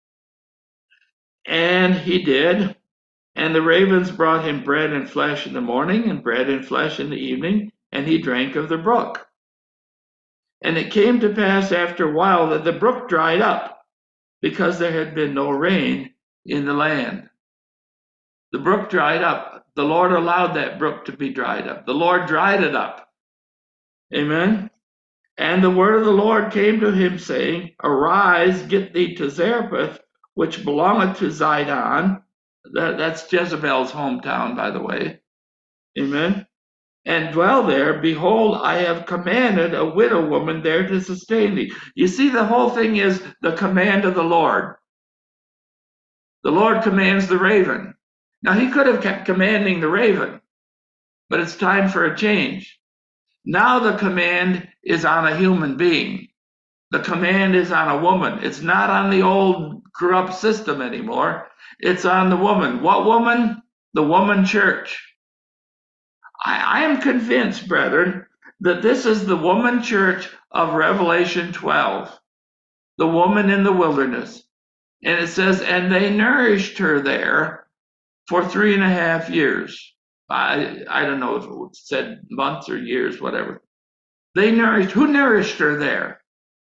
And he did. And the ravens brought him bread and flesh in the morning and bread and flesh in the evening, and he drank of the brook. And it came to pass after a while that the brook dried up, because there had been no rain in the land. The brook dried up. The Lord allowed that brook to be dried up. The Lord dried it up. Amen. And the word of the Lord came to him, saying, arise, get thee to Zarephath, which belongeth to Zidon. That's Jezebel's hometown, by the way. Amen. And dwell there. Behold, I have commanded a widow woman there to sustain thee. You see, the whole thing is the command of the Lord. The Lord commands the raven. Now, he could have kept commanding the raven, but it's time for a change. Now the command is on a human being. The command is on a woman. It's not on the old corrupt system anymore. It's on the woman. What woman? The woman church. I am convinced, brethren, that this is the woman church of Revelation 12, the woman in the wilderness. And it says, and they nourished her there for 3.5 years. I don't know if it said months or years, whatever. Who nourished her there?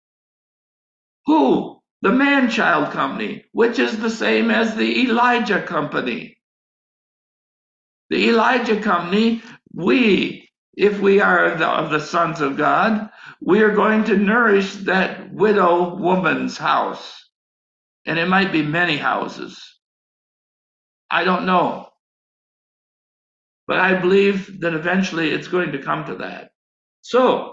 Who? The Man-Child Company, which is the same as the Elijah Company. The Elijah Company, if we are of the sons of God, we are going to nourish that widow woman's house. And it might be many houses. I don't know. But I believe that eventually it's going to come to that. So,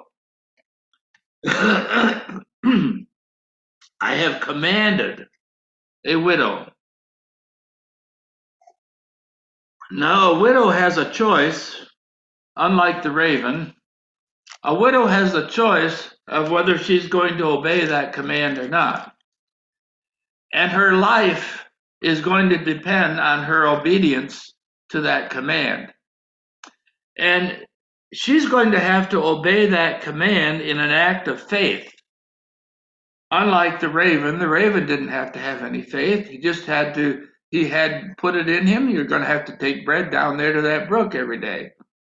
I have commanded a widow. Now, a widow has a choice, unlike the raven. A widow has a choice of whether she's going to obey that command or not. And her life is going to depend on her obedience to that command. And she's going to have to obey that command in an act of faith. Unlike the raven didn't have to have any faith. He had put it in him. You're going to have to take bread down there to that brook every day.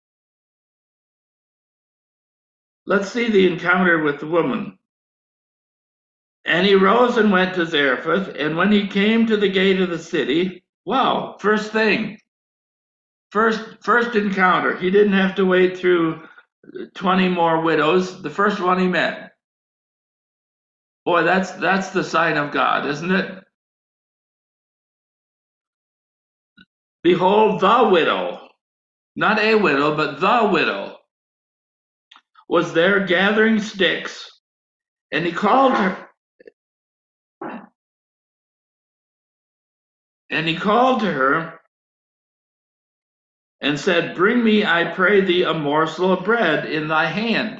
Let's see the encounter with the woman. And he rose and went to Zarephath, and when he came to the gate of the city, wow, first thing, first encounter. He didn't have to wait through 20 more widows. The first one he met. Boy, that's the sign of God, isn't it? Behold, the widow, not a widow, but the widow, was there gathering sticks, and he called her, and said, bring me, I pray thee, a morsel of bread in thy hand.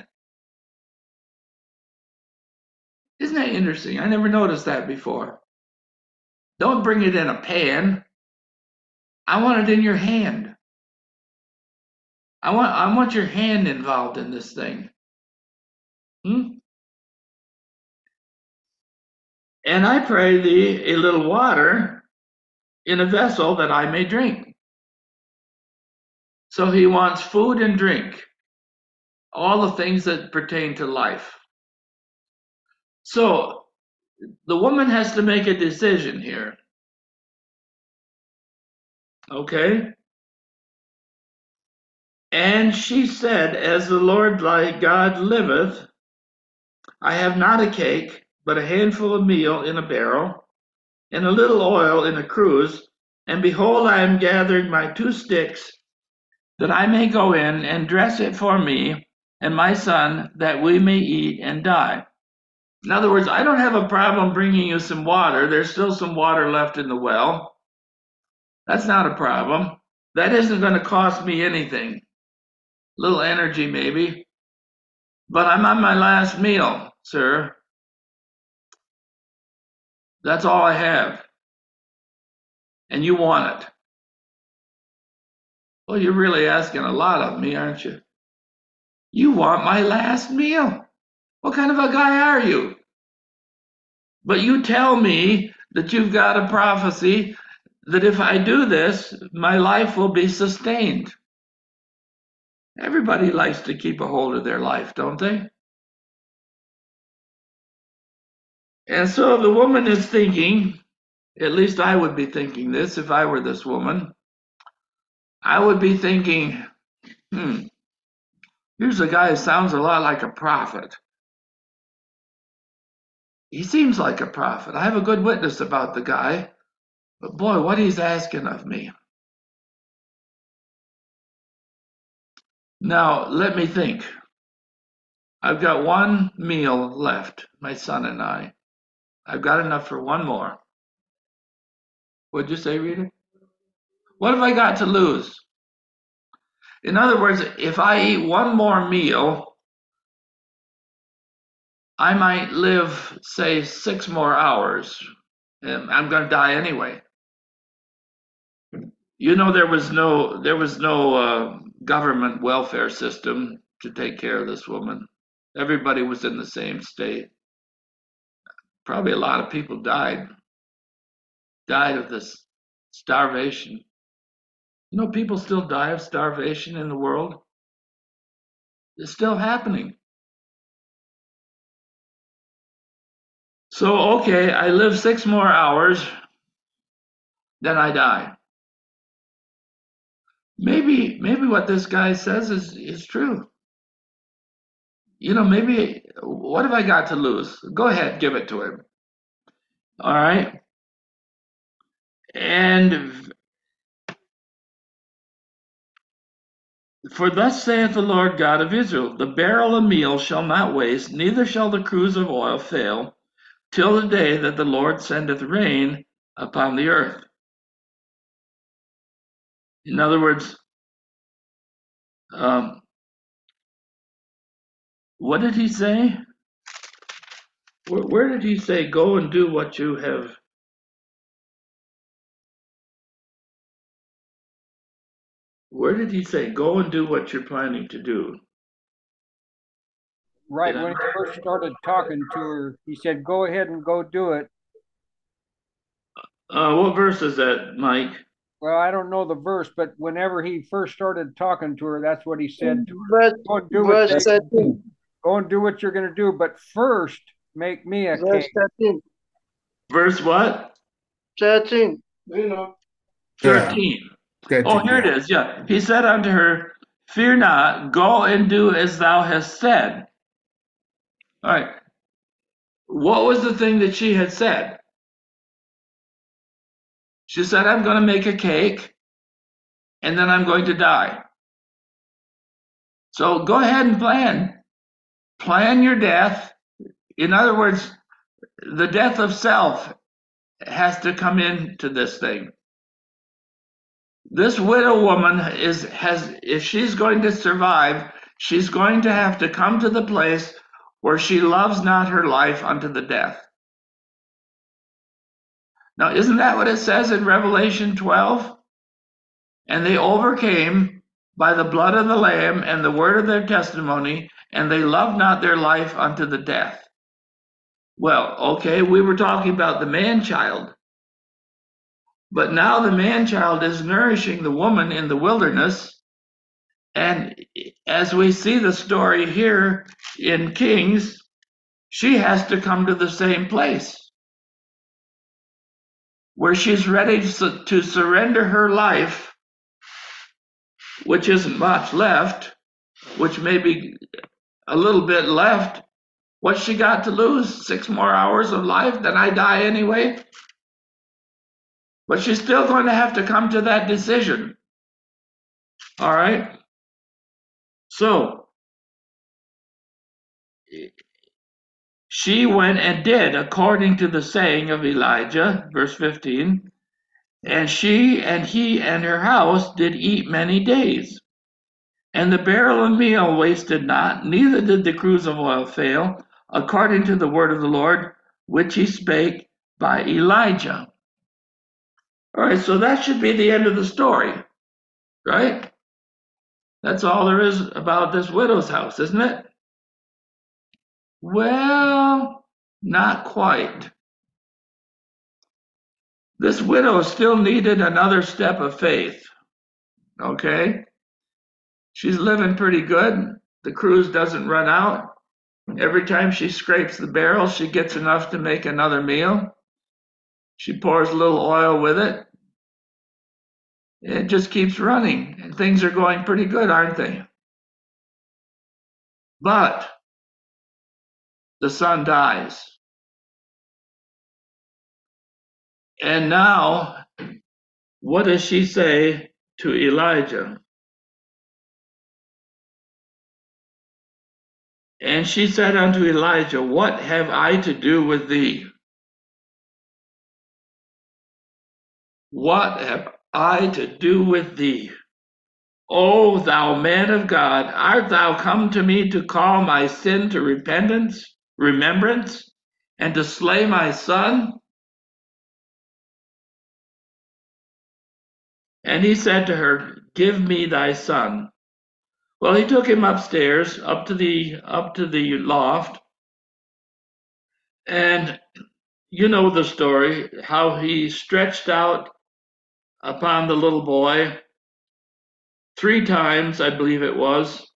Isn't that interesting? I never noticed that before. Don't bring it in a pan. I want it in your hand. I want your hand involved in this thing. And I pray thee a little water in a vessel that I may drink. So he wants food and drink, all the things that pertain to life. So the woman has to make a decision here. Okay? And she said, as the Lord thy God liveth, I have not a cake, but a handful of meal in a barrel, and a little oil in a cruse. And behold, I am gathering my 2 sticks, that I may go in and dress it for me and my son, that we may eat and die. In other words, I don't have a problem bringing you some water. There's still some water left in the well. That's not a problem. That isn't going to cost me anything. A little energy maybe. But I'm on my last meal, sir. That's all I have. And you want it. Well, you're really asking a lot of me, aren't you? You want my last meal. What kind of a guy are you? But you tell me that you've got a prophecy that if I do this, my life will be sustained. Everybody likes to keep a hold of their life, don't they? And so the woman is thinking, at least I would be thinking this if I were this woman. I would be thinking, here's a guy who sounds a lot like a prophet. He seems like a prophet. I have a good witness about the guy, but boy, what he's asking of me. Now, let me think. I've got 1 meal left, my son and I. I've got enough for 1 more. What'd you say, Rita? What have I got to lose? In other words, if I eat one more meal, I might live, say, 6 more hours, and I'm going to die anyway. You know, there was no government welfare system to take care of this woman. Everybody was in the same state. Probably a lot of people died of this starvation. You know, people still die of starvation in the world. It's still happening. So, okay, I live 6 more hours, then I die. Maybe what this guy says is true. You know, maybe what have I got to lose? Go ahead, give it to him. All right. And for thus saith the Lord God of Israel, the barrel of meal shall not waste, neither shall the cruse of oil fail, till the day that the Lord sendeth rain upon the earth. In other words, um, what did he say? Where did he say, go and do what you have? Where did he say, go and do what you're planning to do? Right when he first started talking to her, he said, "Go ahead and go do it." What verse is that, Mike? Well, I don't know the verse, but whenever he first started talking to her, that's what he said to her. Verse, Go and do it, verse babe. 13. Go and do what you're going to do, but first make me a Verse cake. 13. Verse what? 13. 13. Oh, 13, here it yeah. is. Yeah. He said unto her, fear not, go and do as thou hast said. All right. What was the thing that she had said? She said, I'm going to make a cake and then I'm going to die. So go ahead and plan. Plan your death. In other words, the death of self has to come into this thing. This widow woman if she's going to survive, she's going to have to come to the place where she loves not her life unto the death. Now, isn't that what it says in Revelation 12? And they overcame by the blood of the Lamb and the word of their testimony, and they loved not their life unto the death. Well, okay, we were talking about the man child, but now the man child is nourishing the woman in the wilderness. And as we see the story here in Kings, she has to come to the same place where she's ready to surrender her life, which isn't much left, which may be a little bit left. What's she got to lose? 6 more hours of life? Then I die anyway? But she's still going to have to come to that decision. All right? So she went and did according to the saying of Elijah, verse 15. And she and he and her house did eat many days. And the barrel of meal wasted not, neither did the cruse of oil fail, according to the word of the Lord, which he spake by Elijah. All right, so that should be the end of the story, right? That's all there is about this widow's house, isn't it? Well, not quite. This widow still needed another step of faith, okay? She's living pretty good. The cruse doesn't run out. Every time she scrapes the barrel, she gets enough to make another meal. She pours a little oil with it. It just keeps running, and things are going pretty good, aren't they? But the son dies. And now, what does she say to Elijah? And she said unto Elijah, what have I to do with thee? What have I to do with thee? O thou man of God, art thou come to me to call my sin to remembrance, and to slay my son? And he said to her, Give me thy son. Well, he took him upstairs, up to the loft, and you know the story, how he stretched out upon the little boy 3 times, I believe it was,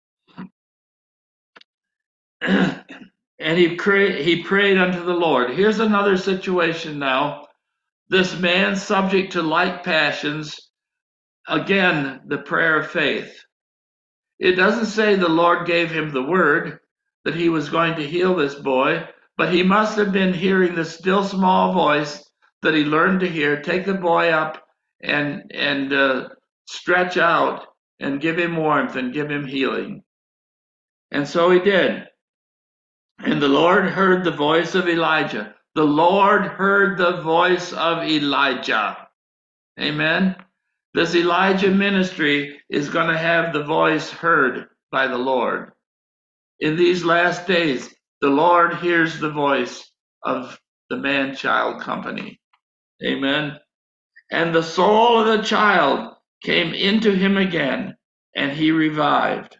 and he prayed unto the Lord. Here's another situation now. This man subject to like passions, again, the prayer of faith. It doesn't say the Lord gave him the word that he was going to heal this boy, but he must have been hearing the still small voice that he learned to hear. Take the boy up and stretch out and give him warmth and give him healing. And so he did. And the Lord heard the voice of Elijah. The Lord heard the voice of Elijah. Amen. This Elijah ministry is going to have the voice heard by the Lord. In these last days, the Lord hears the voice of the man-child company. Amen. And the soul of the child came into him again, and he revived.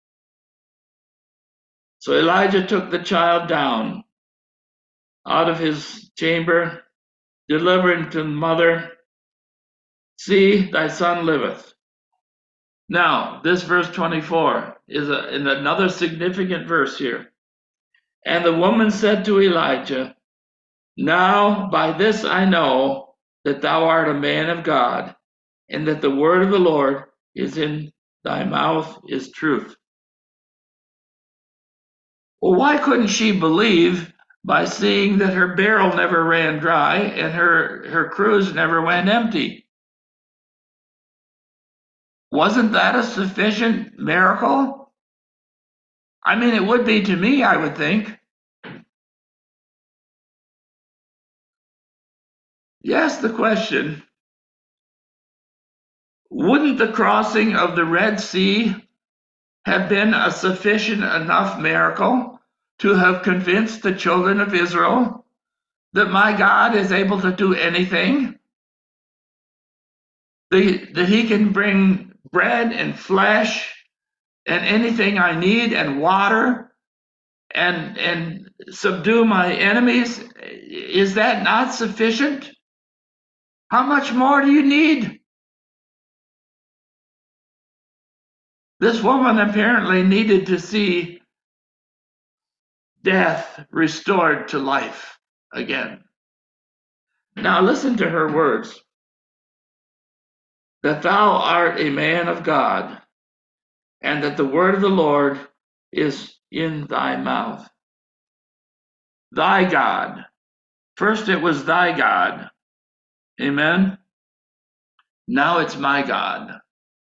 So Elijah took the child down out of his chamber, delivered him to the mother. See, thy son liveth. Now, this verse 24 is another significant verse here. And the woman said to Elijah, Now by this I know that thou art a man of God, and that the word of the Lord is in thy mouth is truth. Well, why couldn't she believe by seeing that her barrel never ran dry and her cruse never went empty? Wasn't that a sufficient miracle? I mean, it would be to me, I would think. Yes, the question, wouldn't the crossing of the Red Sea have been a sufficient enough miracle to have convinced the children of Israel that my God is able to do anything? That he can bring bread and flesh and anything I need and water and subdue my enemies? Is that not sufficient? How much more do you need? This woman apparently needed to see death restored to life again. Now listen to her words. That thou art a man of God, and that the word of the Lord is in thy mouth. Thy God. First it was thy God. Amen. Now it's my God.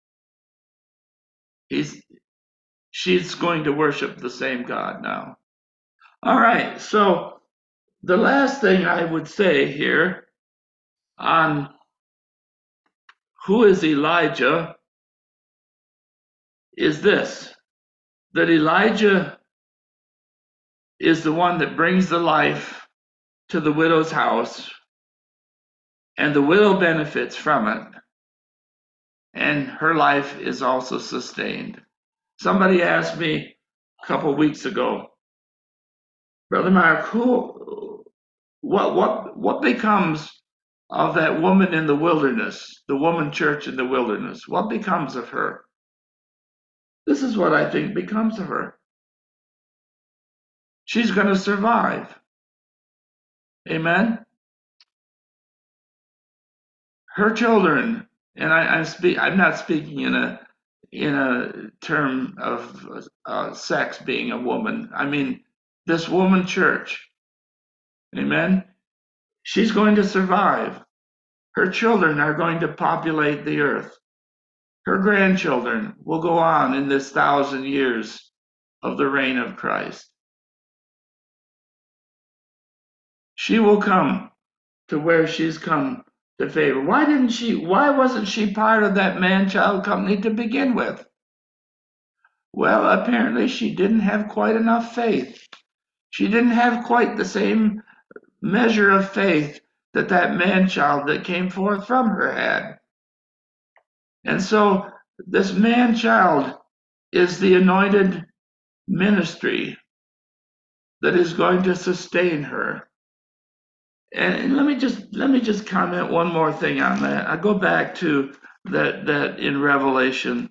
She's going to worship the same God now. All right, so the last thing I would say here on who is Elijah is this, that Elijah is the one that brings the life to the widow's house, and the widow benefits from it, and her life is also sustained. Somebody asked me a couple weeks ago, Brother Mark, what becomes of that woman in the wilderness, the woman church in the wilderness? What becomes of her? This is what I think becomes of her. She's going to survive. Amen. Her children, and I'm not speaking in a term of sex being a woman. I mean this woman church. Amen. She's going to survive. Her children are going to populate the earth. Her grandchildren will go on in this 1,000 years of the reign of Christ. She will come to where she's come to favor. Why wasn't she part of that man-child company to begin with? Well, apparently she didn't have quite enough faith. She didn't have quite the same measure of faith that that man-child that came forth from her had. And so this man-child is the anointed ministry that is going to sustain her. And let me just comment one more thing on that. I go back to that in Revelation.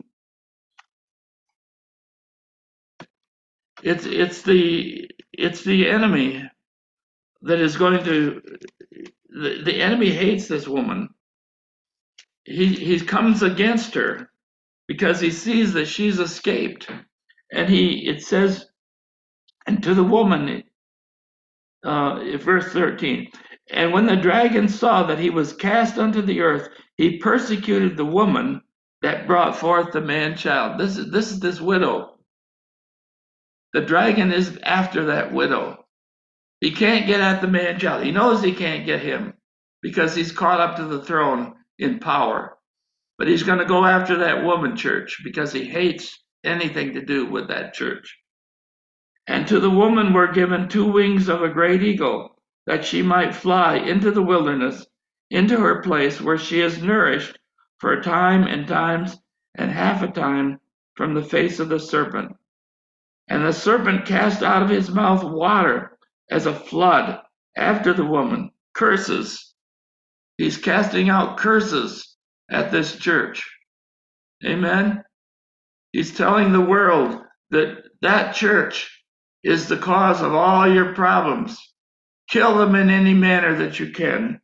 It's the enemy that is going to the enemy hates this woman. He comes against her because he sees that she's escaped. And it says, and to the woman, verse 13, and when the dragon saw that he was cast unto the earth, he persecuted the woman that brought forth the man child. This is this widow. The dragon is after that widow. He can't get at the man child. He knows he can't get him because he's caught up to the throne in power. But he's going to go after that woman church because he hates anything to do with that church. And to the woman were given 2 wings of a great eagle, that she might fly into the wilderness, into her place where she is nourished for a time and times and half a time from the face of the serpent. And the serpent cast out of his mouth water as a flood after the woman, curses. He's casting out curses at this church. Amen. He's telling the world that that church is the cause of all your problems. Kill them in any manner that you can,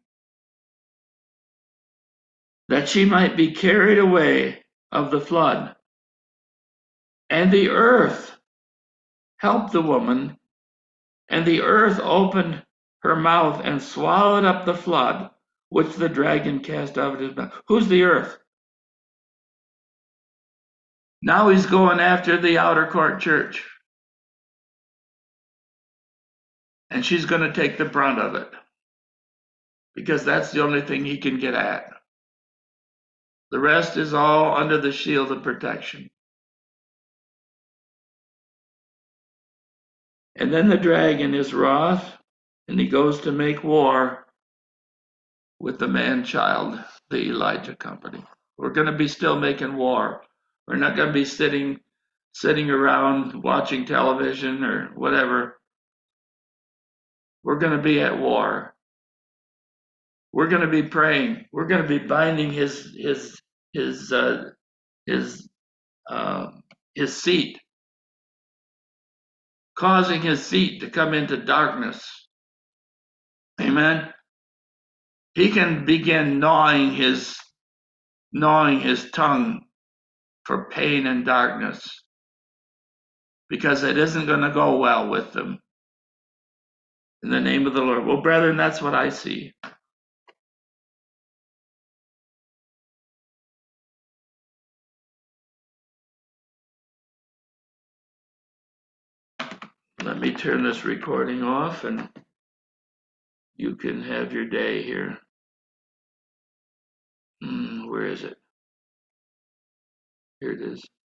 that she might be carried away of the flood. And the earth helped the woman, and the earth opened her mouth and swallowed up the flood, which the dragon cast out of his mouth. Who's the earth? Now he's going after the outer court church. And she's going to take the brunt of it because that's the only thing he can get at. The rest is all under the shield of protection. And then the dragon is wroth, and he goes to make war with the man-child, the Elijah company. We're going to be still making war. We're not going to be sitting around watching television or whatever. We're going to be at war. We're going to be praying. We're going to be binding his seat, causing his seat to come into darkness. Amen. He can begin gnawing his tongue for pain and darkness because it isn't going to go well with them. In the name of the Lord. Well, brethren, that's what I see. Let me turn this recording off and you can have your day here. Where is it? Here it is.